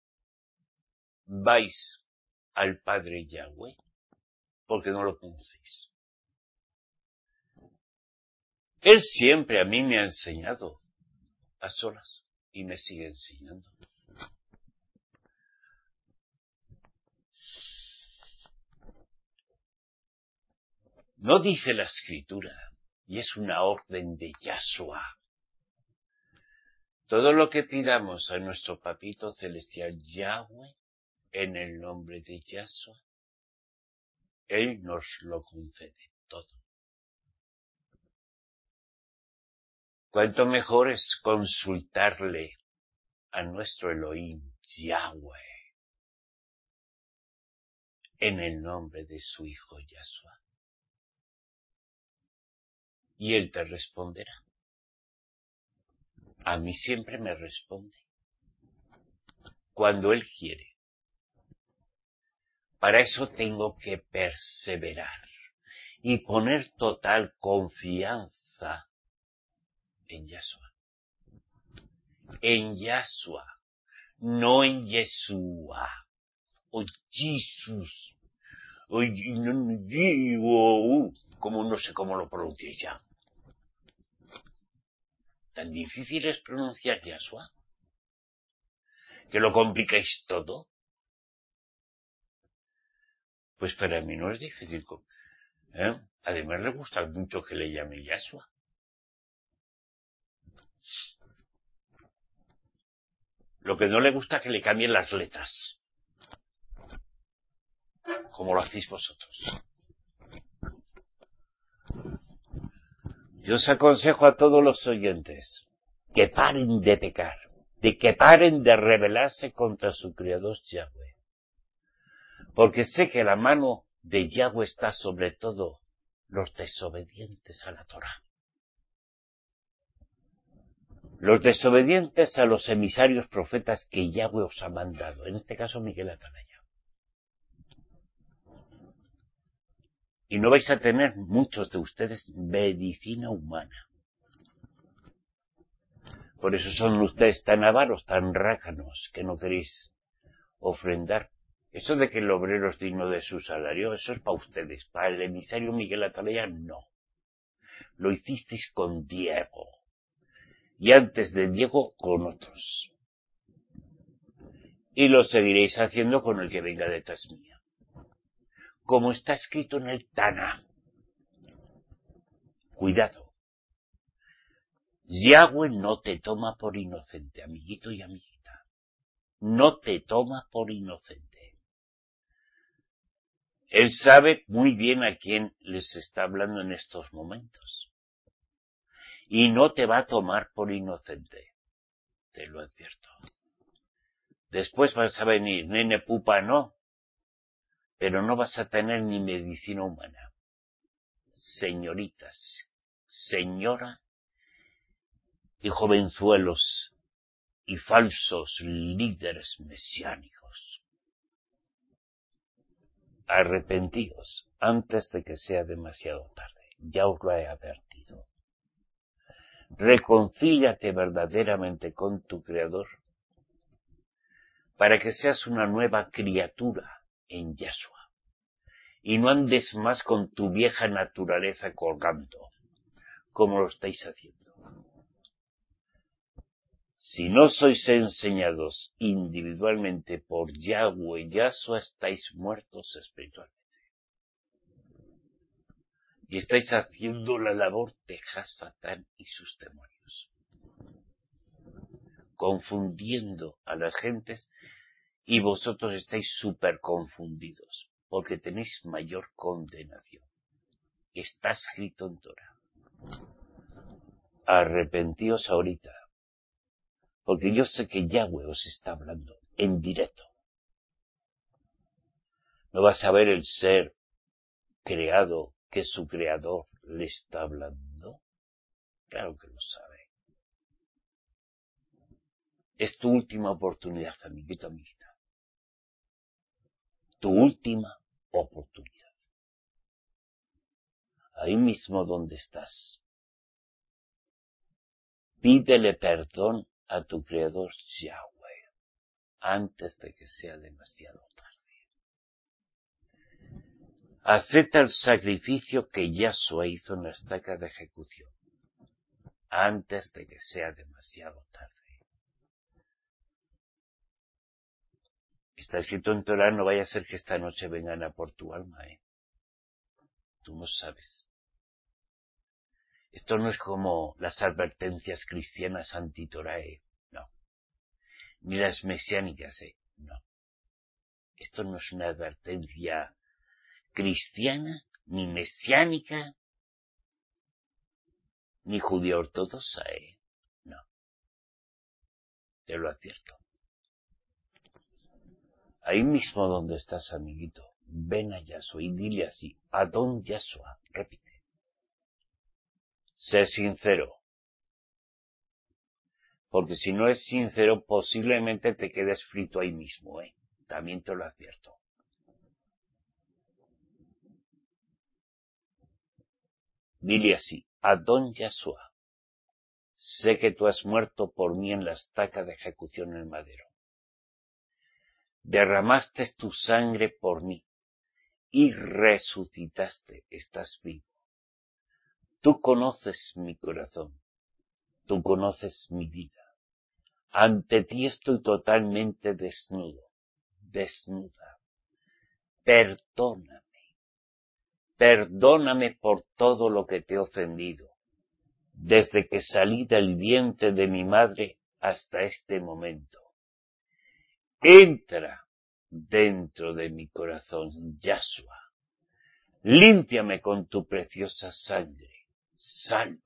vais al Padre Yahweh? Porque no lo conocéis. Él siempre a mí me ha enseñado a solas y me sigue enseñando. No dice la Escritura, y es una orden de Yahshua. Todo lo que pidamos a nuestro Papito Celestial Yahweh, en el nombre de Yahshua, Él nos lo concede todo. Cuánto mejor es consultarle a nuestro Elohim Yahweh, en el nombre de su Hijo Yahshua. Y Él te responderá. A mí siempre me responde. Cuando Él quiere. Para eso tengo que perseverar y poner total confianza en Yahshua. En Yahshua, no en Yeshua, o Jesus, o como no sé cómo lo pronuncié ya. ¿Tan difícil es pronunciar Yahshua? ¿Que lo complicáis todo? Pues para mí no es difícil. Además le gusta mucho que le llame Yahshua. Lo que no le gusta es que le cambien las letras. Como lo hacéis vosotros. Yo os aconsejo a todos los oyentes que paren de pecar, de que paren de rebelarse contra su Creador Yahweh. Porque sé que la mano de Yahweh está sobre todo los desobedientes a la Torá. Los desobedientes a los emisarios profetas que Yahweh os ha mandado. En este caso Miguel Atalaya. Y no vais a tener muchos de ustedes medicina humana. Por eso son ustedes tan avaros, tan rácanos, que no queréis ofrendar. Eso de que el obrero es digno de su salario, eso es para ustedes. Para el emisario Miguel Atalaya, no. Lo hicisteis con Diego. Y antes de Diego, con otros. Y lo seguiréis haciendo con el que venga detrás mía. Como está escrito en el Taná. Cuidado. Yahweh no te toma por inocente, amiguito y amiguita. No te toma por inocente. Él sabe muy bien a quién les está hablando en estos momentos. Y no te va a tomar por inocente. Te lo advierto. Después vas a venir, nene pupa, no. Pero no vas a tener ni medicina humana. Señoritas, señora y jovenzuelos y falsos líderes mesiánicos. Arrepentíos antes de que sea demasiado tarde. Ya os lo he advertido. Reconcíliate verdaderamente con tu Creador para que seas una nueva criatura en Yahshua y no andes más con tu vieja naturaleza colgando, como lo estáis haciendo. Si no sois enseñados individualmente por Yahweh y Yahshua, estáis muertos espiritualmente. Y estáis haciendo la labor de Hasatán y sus demonios, confundiendo a las gentes, y vosotros estáis súper confundidos, porque tenéis mayor condenación. Está escrito en Torah. Arrepentíos ahorita, porque yo sé que Yahweh os está hablando en directo. No vas a ver el ser creado que su creador le está hablando. Claro que lo sabe. Es tu última oportunidad, amiguito, amiguita. Tu última oportunidad. Ahí mismo donde estás. Pídele perdón a tu creador Yahweh antes de que sea demasiado tarde. Acepta el sacrificio que Yahshua hizo en la estaca de ejecución antes de que sea demasiado tarde. Está escrito en Torah, no vaya a ser que esta noche vengan a por tu alma, Tú no sabes. Esto no es como las advertencias cristianas anti-Torah, no. Ni las mesiánicas, no. Esto no es una advertencia cristiana, ni mesiánica, ni judía ortodoxa, no. Te lo advierto. Ahí mismo donde estás, amiguito, ven a Yahshua y dile así, Adón Yahshua, repite. Sé sincero. Porque si no es sincero, posiblemente te quedes frito ahí mismo, También te lo advierto. Dile así, Adón Yahshua, sé que tú has muerto por mí en la estaca de ejecución en el madero. Derramaste tu sangre por mí y resucitaste, estás vivo. Tú conoces mi corazón, tú conoces mi vida. Ante ti estoy totalmente desnudo, desnuda. Perdóname por todo lo que te he ofendido, desde que salí del vientre de mi madre hasta este momento. Entra dentro de mi corazón, Yahshua. Límpiame con tu preciosa sangre. Sálvame.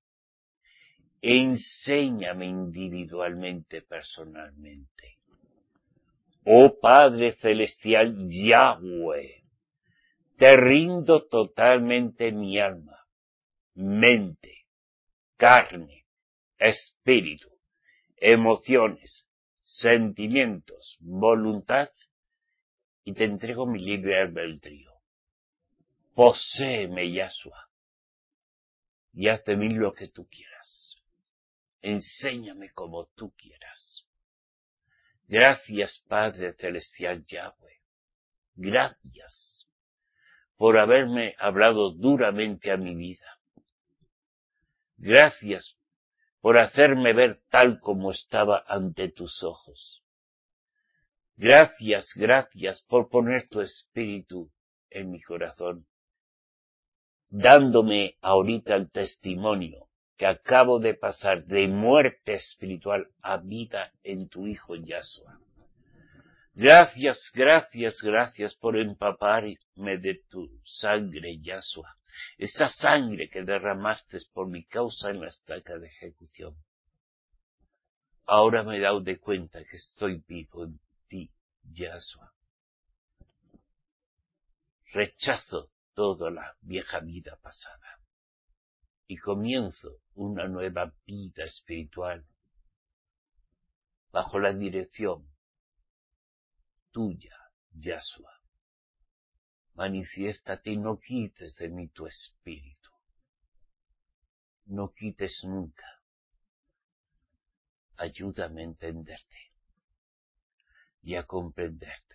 Enséñame individualmente, personalmente. Oh Padre Celestial Yahweh, te rindo totalmente mi alma, mente, carne, espíritu, emociones, sentimientos, voluntad, y te entrego mi libre albedrío. Poséeme, Yahshua, y haz de mí lo que tú quieras. Enséñame como tú quieras. Gracias, Padre Celestial Yahweh. Gracias por haberme hablado duramente a mi vida. Gracias por hacerme ver tal como estaba ante tus ojos. Gracias por poner tu espíritu en mi corazón, dándome ahorita el testimonio que acabo de pasar de muerte espiritual a vida en tu Hijo Yahshua. Gracias, gracias, gracias por empaparme de tu sangre, Yahshua. Esa sangre que derramaste por mi causa en la estaca de ejecución. Ahora me he dado de cuenta que estoy vivo en ti, Yahshua. Rechazo toda la vieja vida pasada y comienzo una nueva vida espiritual bajo la dirección tuya, Yahshua. Manifiéstate y no quites de mí tu espíritu. No quites nunca. Ayúdame a entenderte y a comprenderte.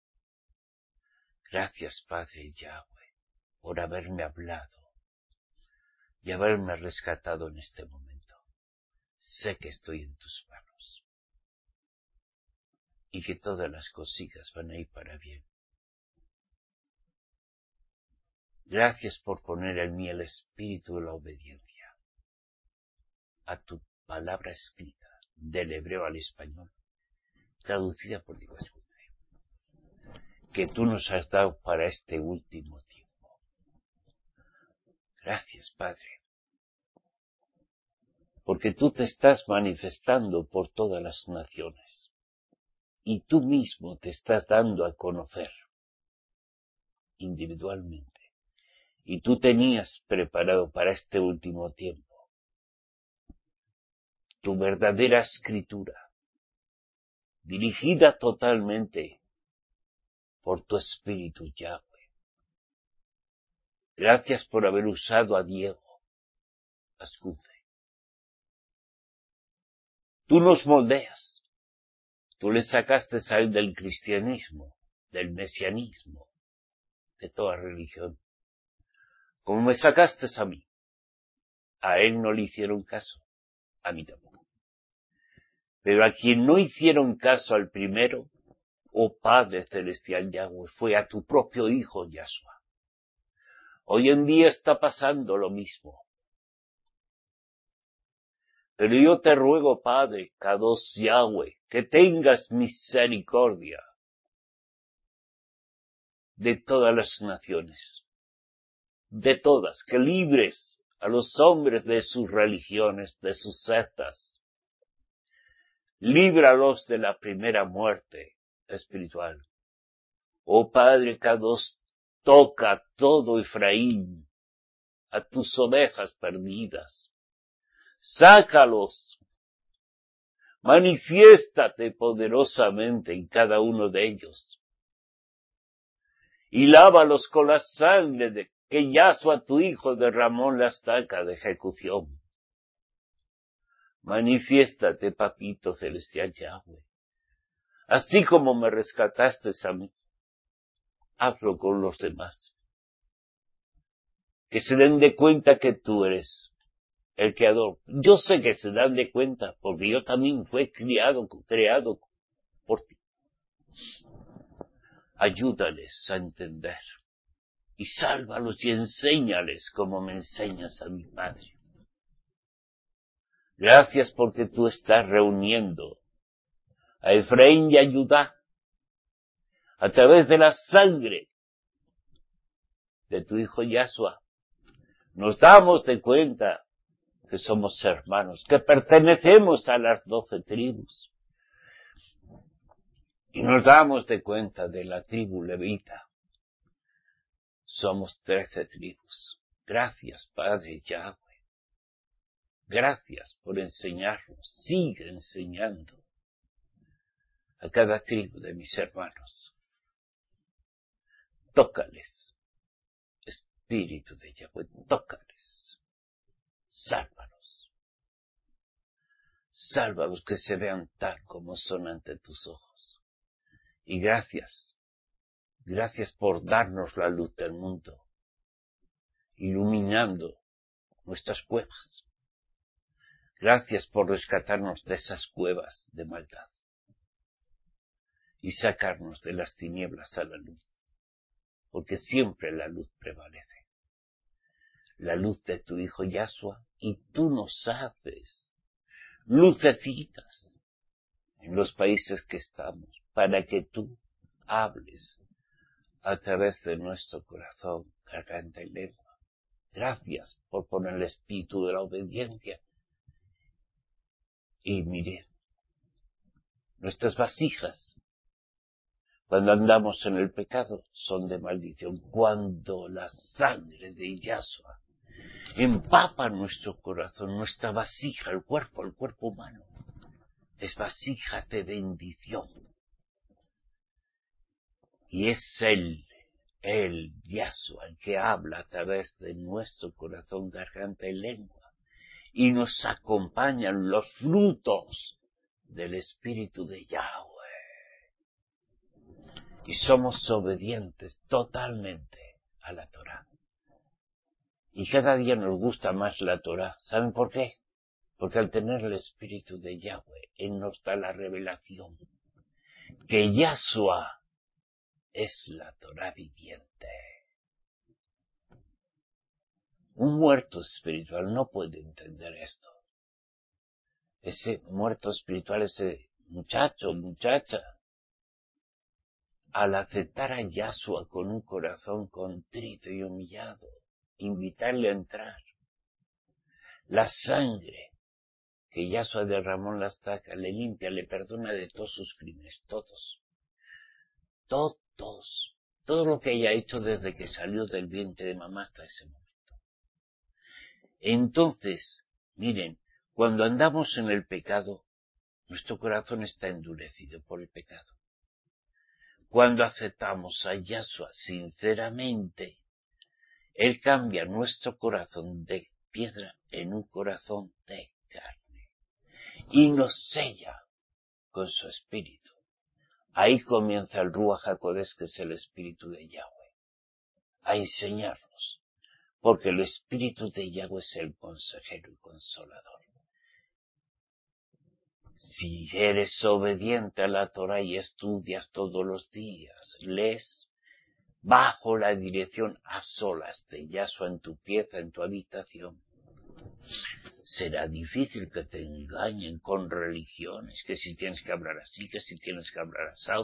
Gracias, Padre Yahweh, por haberme hablado y haberme rescatado en este momento. Sé que estoy en tus manos y que todas las cositas van a ir para bien. Gracias por poner en mí el espíritu de la obediencia a tu palabra escrita, del hebreo al español, traducida por Dios, que tú nos has dado para este último tiempo. Gracias, Padre, porque tú te estás manifestando por todas las naciones y tú mismo te estás dando a conocer individualmente. Y tú tenías preparado para este último tiempo tu verdadera escritura, dirigida totalmente por tu espíritu, Yahweh. Gracias por haber usado a Diego Ascunce. Tú nos moldeas. Tú le sacaste a él del cristianismo, del mesianismo, de toda religión. Como me sacaste a mí. A él no le hicieron caso, a mí tampoco. Pero a quien no hicieron caso al primero, oh Padre Celestial Yahweh, fue a tu propio Hijo Yahshua. Hoy en día está pasando lo mismo. Pero yo te ruego, Padre, Kadosh Yahweh, que tengas misericordia de todas las naciones, de todas, que libres a los hombres de sus religiones, de sus sectas. Líbralos de la primera muerte espiritual. Oh Padre Kadosh, toca a todo Efraín, a tus ovejas perdidas. Sácalos. Manifiéstate poderosamente en cada uno de ellos. Y lávalos con la sangre de que Yahshua tu Hijo derramó en la estaca de ejecución. Manifiéstate, Papito Celestial Yahweh. Así como me rescataste a mí, hazlo con los demás. Que se den de cuenta que tú eres el creador. Yo sé que se dan de cuenta, porque yo también fui creado por ti. Ayúdales a entender. Y sálvalos y enséñales como me enseñas a mi Padre. Gracias porque tú estás reuniendo a Efraín y a Judá a través de la sangre de tu Hijo Yahshua. Nos damos de cuenta que somos hermanos, que pertenecemos a las 12 tribus. Y nos damos de cuenta de la tribu levita. Somos 13 tribus. Gracias, Padre Yahweh. Gracias por enseñarnos. Sigue enseñando a cada tribu de mis hermanos. Tócales, Espíritu de Yahweh, tócales. Sálvalos. Sálvalos que se vean tal como son ante tus ojos. Y gracias por darnos la luz del mundo, iluminando nuestras cuevas. Gracias por rescatarnos de esas cuevas de maldad y sacarnos de las tinieblas a la luz, porque siempre la luz prevalece. La luz de tu Hijo Yahshua, y tú nos haces lucecitas en los países que estamos, para que tú hables a través de nuestro corazón, garganta y lengua. Gracias por poner el espíritu de la obediencia. Y mire, nuestras vasijas, cuando andamos en el pecado, son de maldición. Cuando la sangre de Yahshua empapa nuestro corazón, nuestra vasija, el cuerpo humano, es vasija de bendición. Y es Él, Yahshua, el que habla a través de nuestro corazón, garganta y lengua. Y nos acompañan los frutos del Espíritu de Yahweh. Y somos obedientes totalmente a la Torá. Y cada día nos gusta más la Torá. ¿Saben por qué? Porque al tener el Espíritu de Yahweh, Él nos da la revelación que Yahshua es la Torá viviente. Un muerto espiritual no puede entender esto. Ese muerto espiritual, ese muchacho, muchacha, al aceptar a Yahshua con un corazón contrito y humillado, invitarle a entrar, la sangre que Yahshua derramó en la estaca le limpia, le perdona de todos sus crímenes, todos. Todo lo que haya hecho desde que salió del vientre de mamá hasta ese momento. Entonces, miren, cuando andamos en el pecado, nuestro corazón está endurecido por el pecado. Cuando aceptamos a Yahshua sinceramente, Él cambia nuestro corazón de piedra en un corazón de carne y nos sella con su espíritu. Ahí comienza el Ruach HaKodesh, que es el espíritu de Yahweh, a enseñarnos, porque el espíritu de Yahweh es el consejero y consolador. Si eres obediente a la Torah y estudias todos los días, lees bajo la dirección a solas de Yahshua en tu pieza, en tu habitación, será difícil que te engañen con religiones, que si tienes que hablar así, que si tienes que hablar así.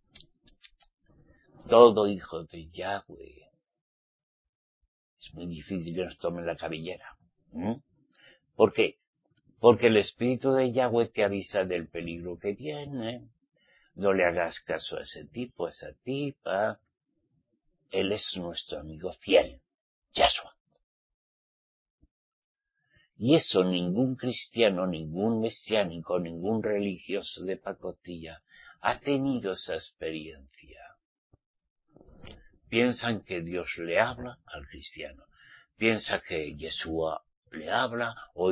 Todo hijo de Yahweh. Es muy difícil que nos tomen la cabellera. ¿Por qué? Porque el espíritu de Yahweh te avisa del peligro que viene. No le hagas caso a ese tipo, a esa tipa. Él es nuestro amigo fiel, Yahshua. Y eso ningún cristiano, ningún mesiánico, ningún religioso de pacotilla ha tenido esa experiencia. Piensan que Dios le habla al cristiano. Piensa que Yeshua le habla, o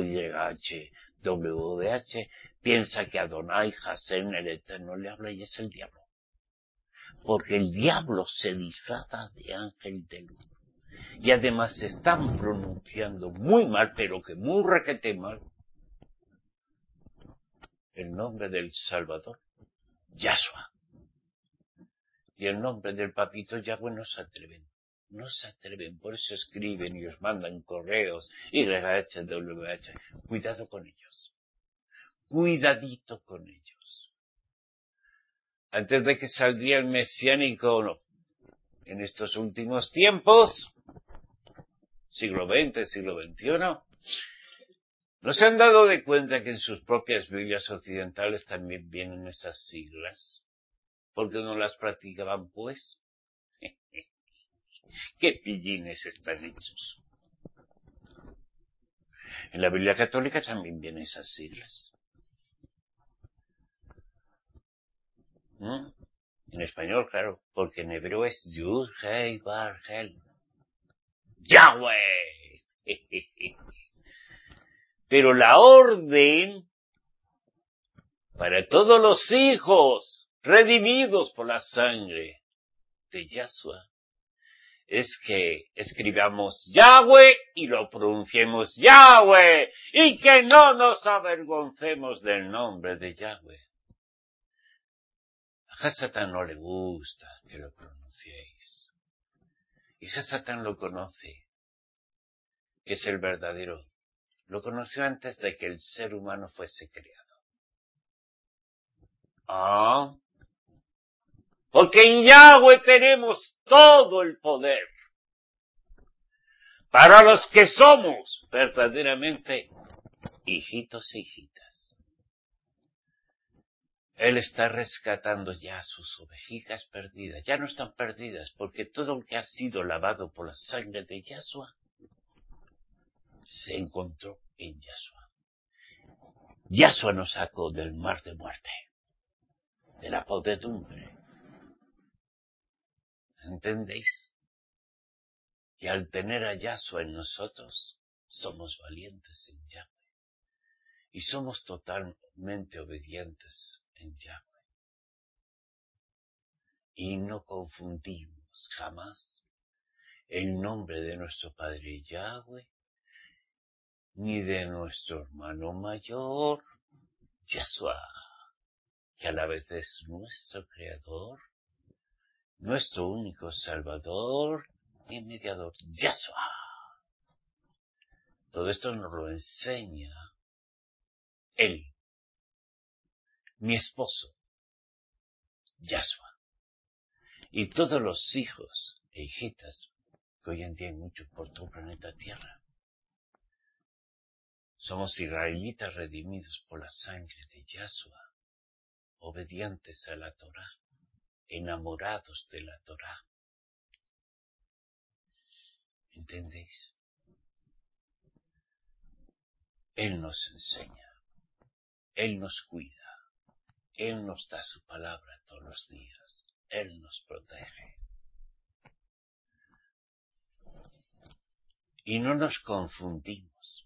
YHWH. Piensa que Adonai Hashem, el Eterno, le habla y es el diablo. Porque el diablo se disfraza de ángel de luz. Y además se están pronunciando muy mal, pero que muy requete mal, el nombre del Salvador, Yahshua. Y el nombre del papito Yahweh no se atreven. No se atreven, por eso escriben y os mandan correos y YHWH. Cuidado con ellos. Cuidadito con ellos. Antes de que saldría el mesiánico, no. En estos últimos tiempos, siglo XX, siglo XXI, ¿no se han dado de cuenta que en sus propias Biblias occidentales también vienen esas siglas? ¿Por qué no las practicaban, pues? ¡Qué pillines están hechos! En la Biblia católica también vienen esas siglas. En español, claro, porque en hebreo es Yud, Hei, Bar, Hel. ¡Yahweh! Pero la orden para todos los hijos redimidos por la sangre de Yahshua es que escribamos Yahweh y lo pronunciemos Yahweh y que no nos avergoncemos del nombre de Yahweh. A Hasatán no le gusta que lo pronunciéis. Y Hasatán lo conoce, que es el verdadero. Lo conoció antes de que el ser humano fuese creado. Porque en Yahweh tenemos todo el poder. Para los que somos verdaderamente hijitos e hijitas. Él está rescatando ya sus ovejicas perdidas. Ya no están perdidas porque todo lo que ha sido lavado por la sangre de Yahshua se encontró en Yahshua. Yahshua nos sacó del mar de muerte, de la podredumbre. ¿Entendéis? Y al tener a Yahshua en nosotros, somos valientes en Yahweh. Y somos totalmente obedientes en Yahweh. Y no confundimos jamás el nombre de nuestro Padre Yahweh, ni de nuestro hermano mayor, Yahshua, que a la vez es nuestro Creador, nuestro único Salvador y mediador, Yahshua. Todo esto nos lo enseña Él, mi esposo, Yahshua. Y todos los hijos e hijitas que hoy en día hay muchos por todo el planeta Tierra. Somos israelitas redimidos por la sangre de Yahshua, obedientes a la Torá, enamorados de la Torá. ¿Entendéis? Él nos enseña, Él nos cuida, Él nos da su palabra todos los días, Él nos protege. Y no nos confundimos.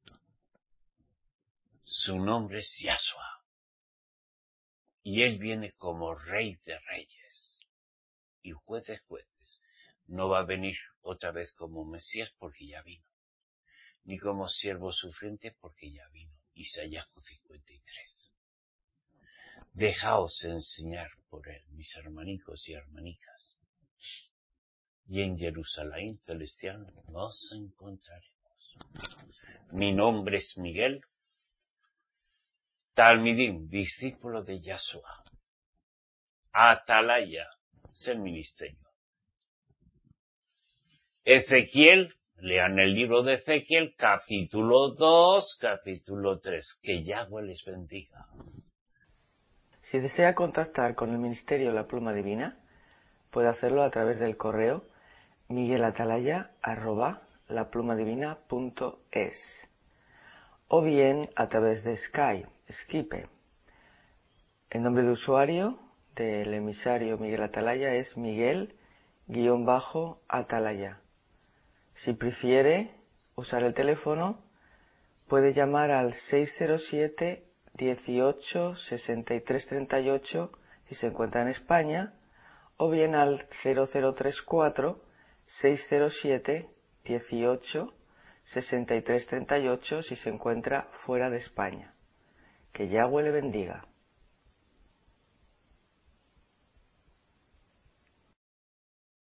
Su nombre es Yahshua. Y Él viene como Rey de Reyes y Juez de Jueces. No va a venir otra vez como Mesías porque ya vino. Ni como siervo sufriente porque ya vino. Isaías 53. Dejaos enseñar por Él, mis hermanicos y hermanicas. Y en Jerusalén celestial nos encontraremos. Mi nombre es Miguel, Talmidim, discípulo de Yahshua. Atalaya, es el ministerio. Ezequiel, lean el libro de Ezequiel, capítulo 2, capítulo 3. Que Yahweh les bendiga. Si desea contactar con el Ministerio La Pluma Divina, puede hacerlo a través del correo miguelatalaya@laplumadivina.es o bien a través de Skype. El nombre de usuario del emisario Miguel Atalaya es Miguel-Atalaya. Si prefiere usar el teléfono, puede llamar al 607 18 63 38 si se encuentra en España, o bien al 0034 607 18 63 38 si se encuentra fuera de España. Que Yahweh le bendiga.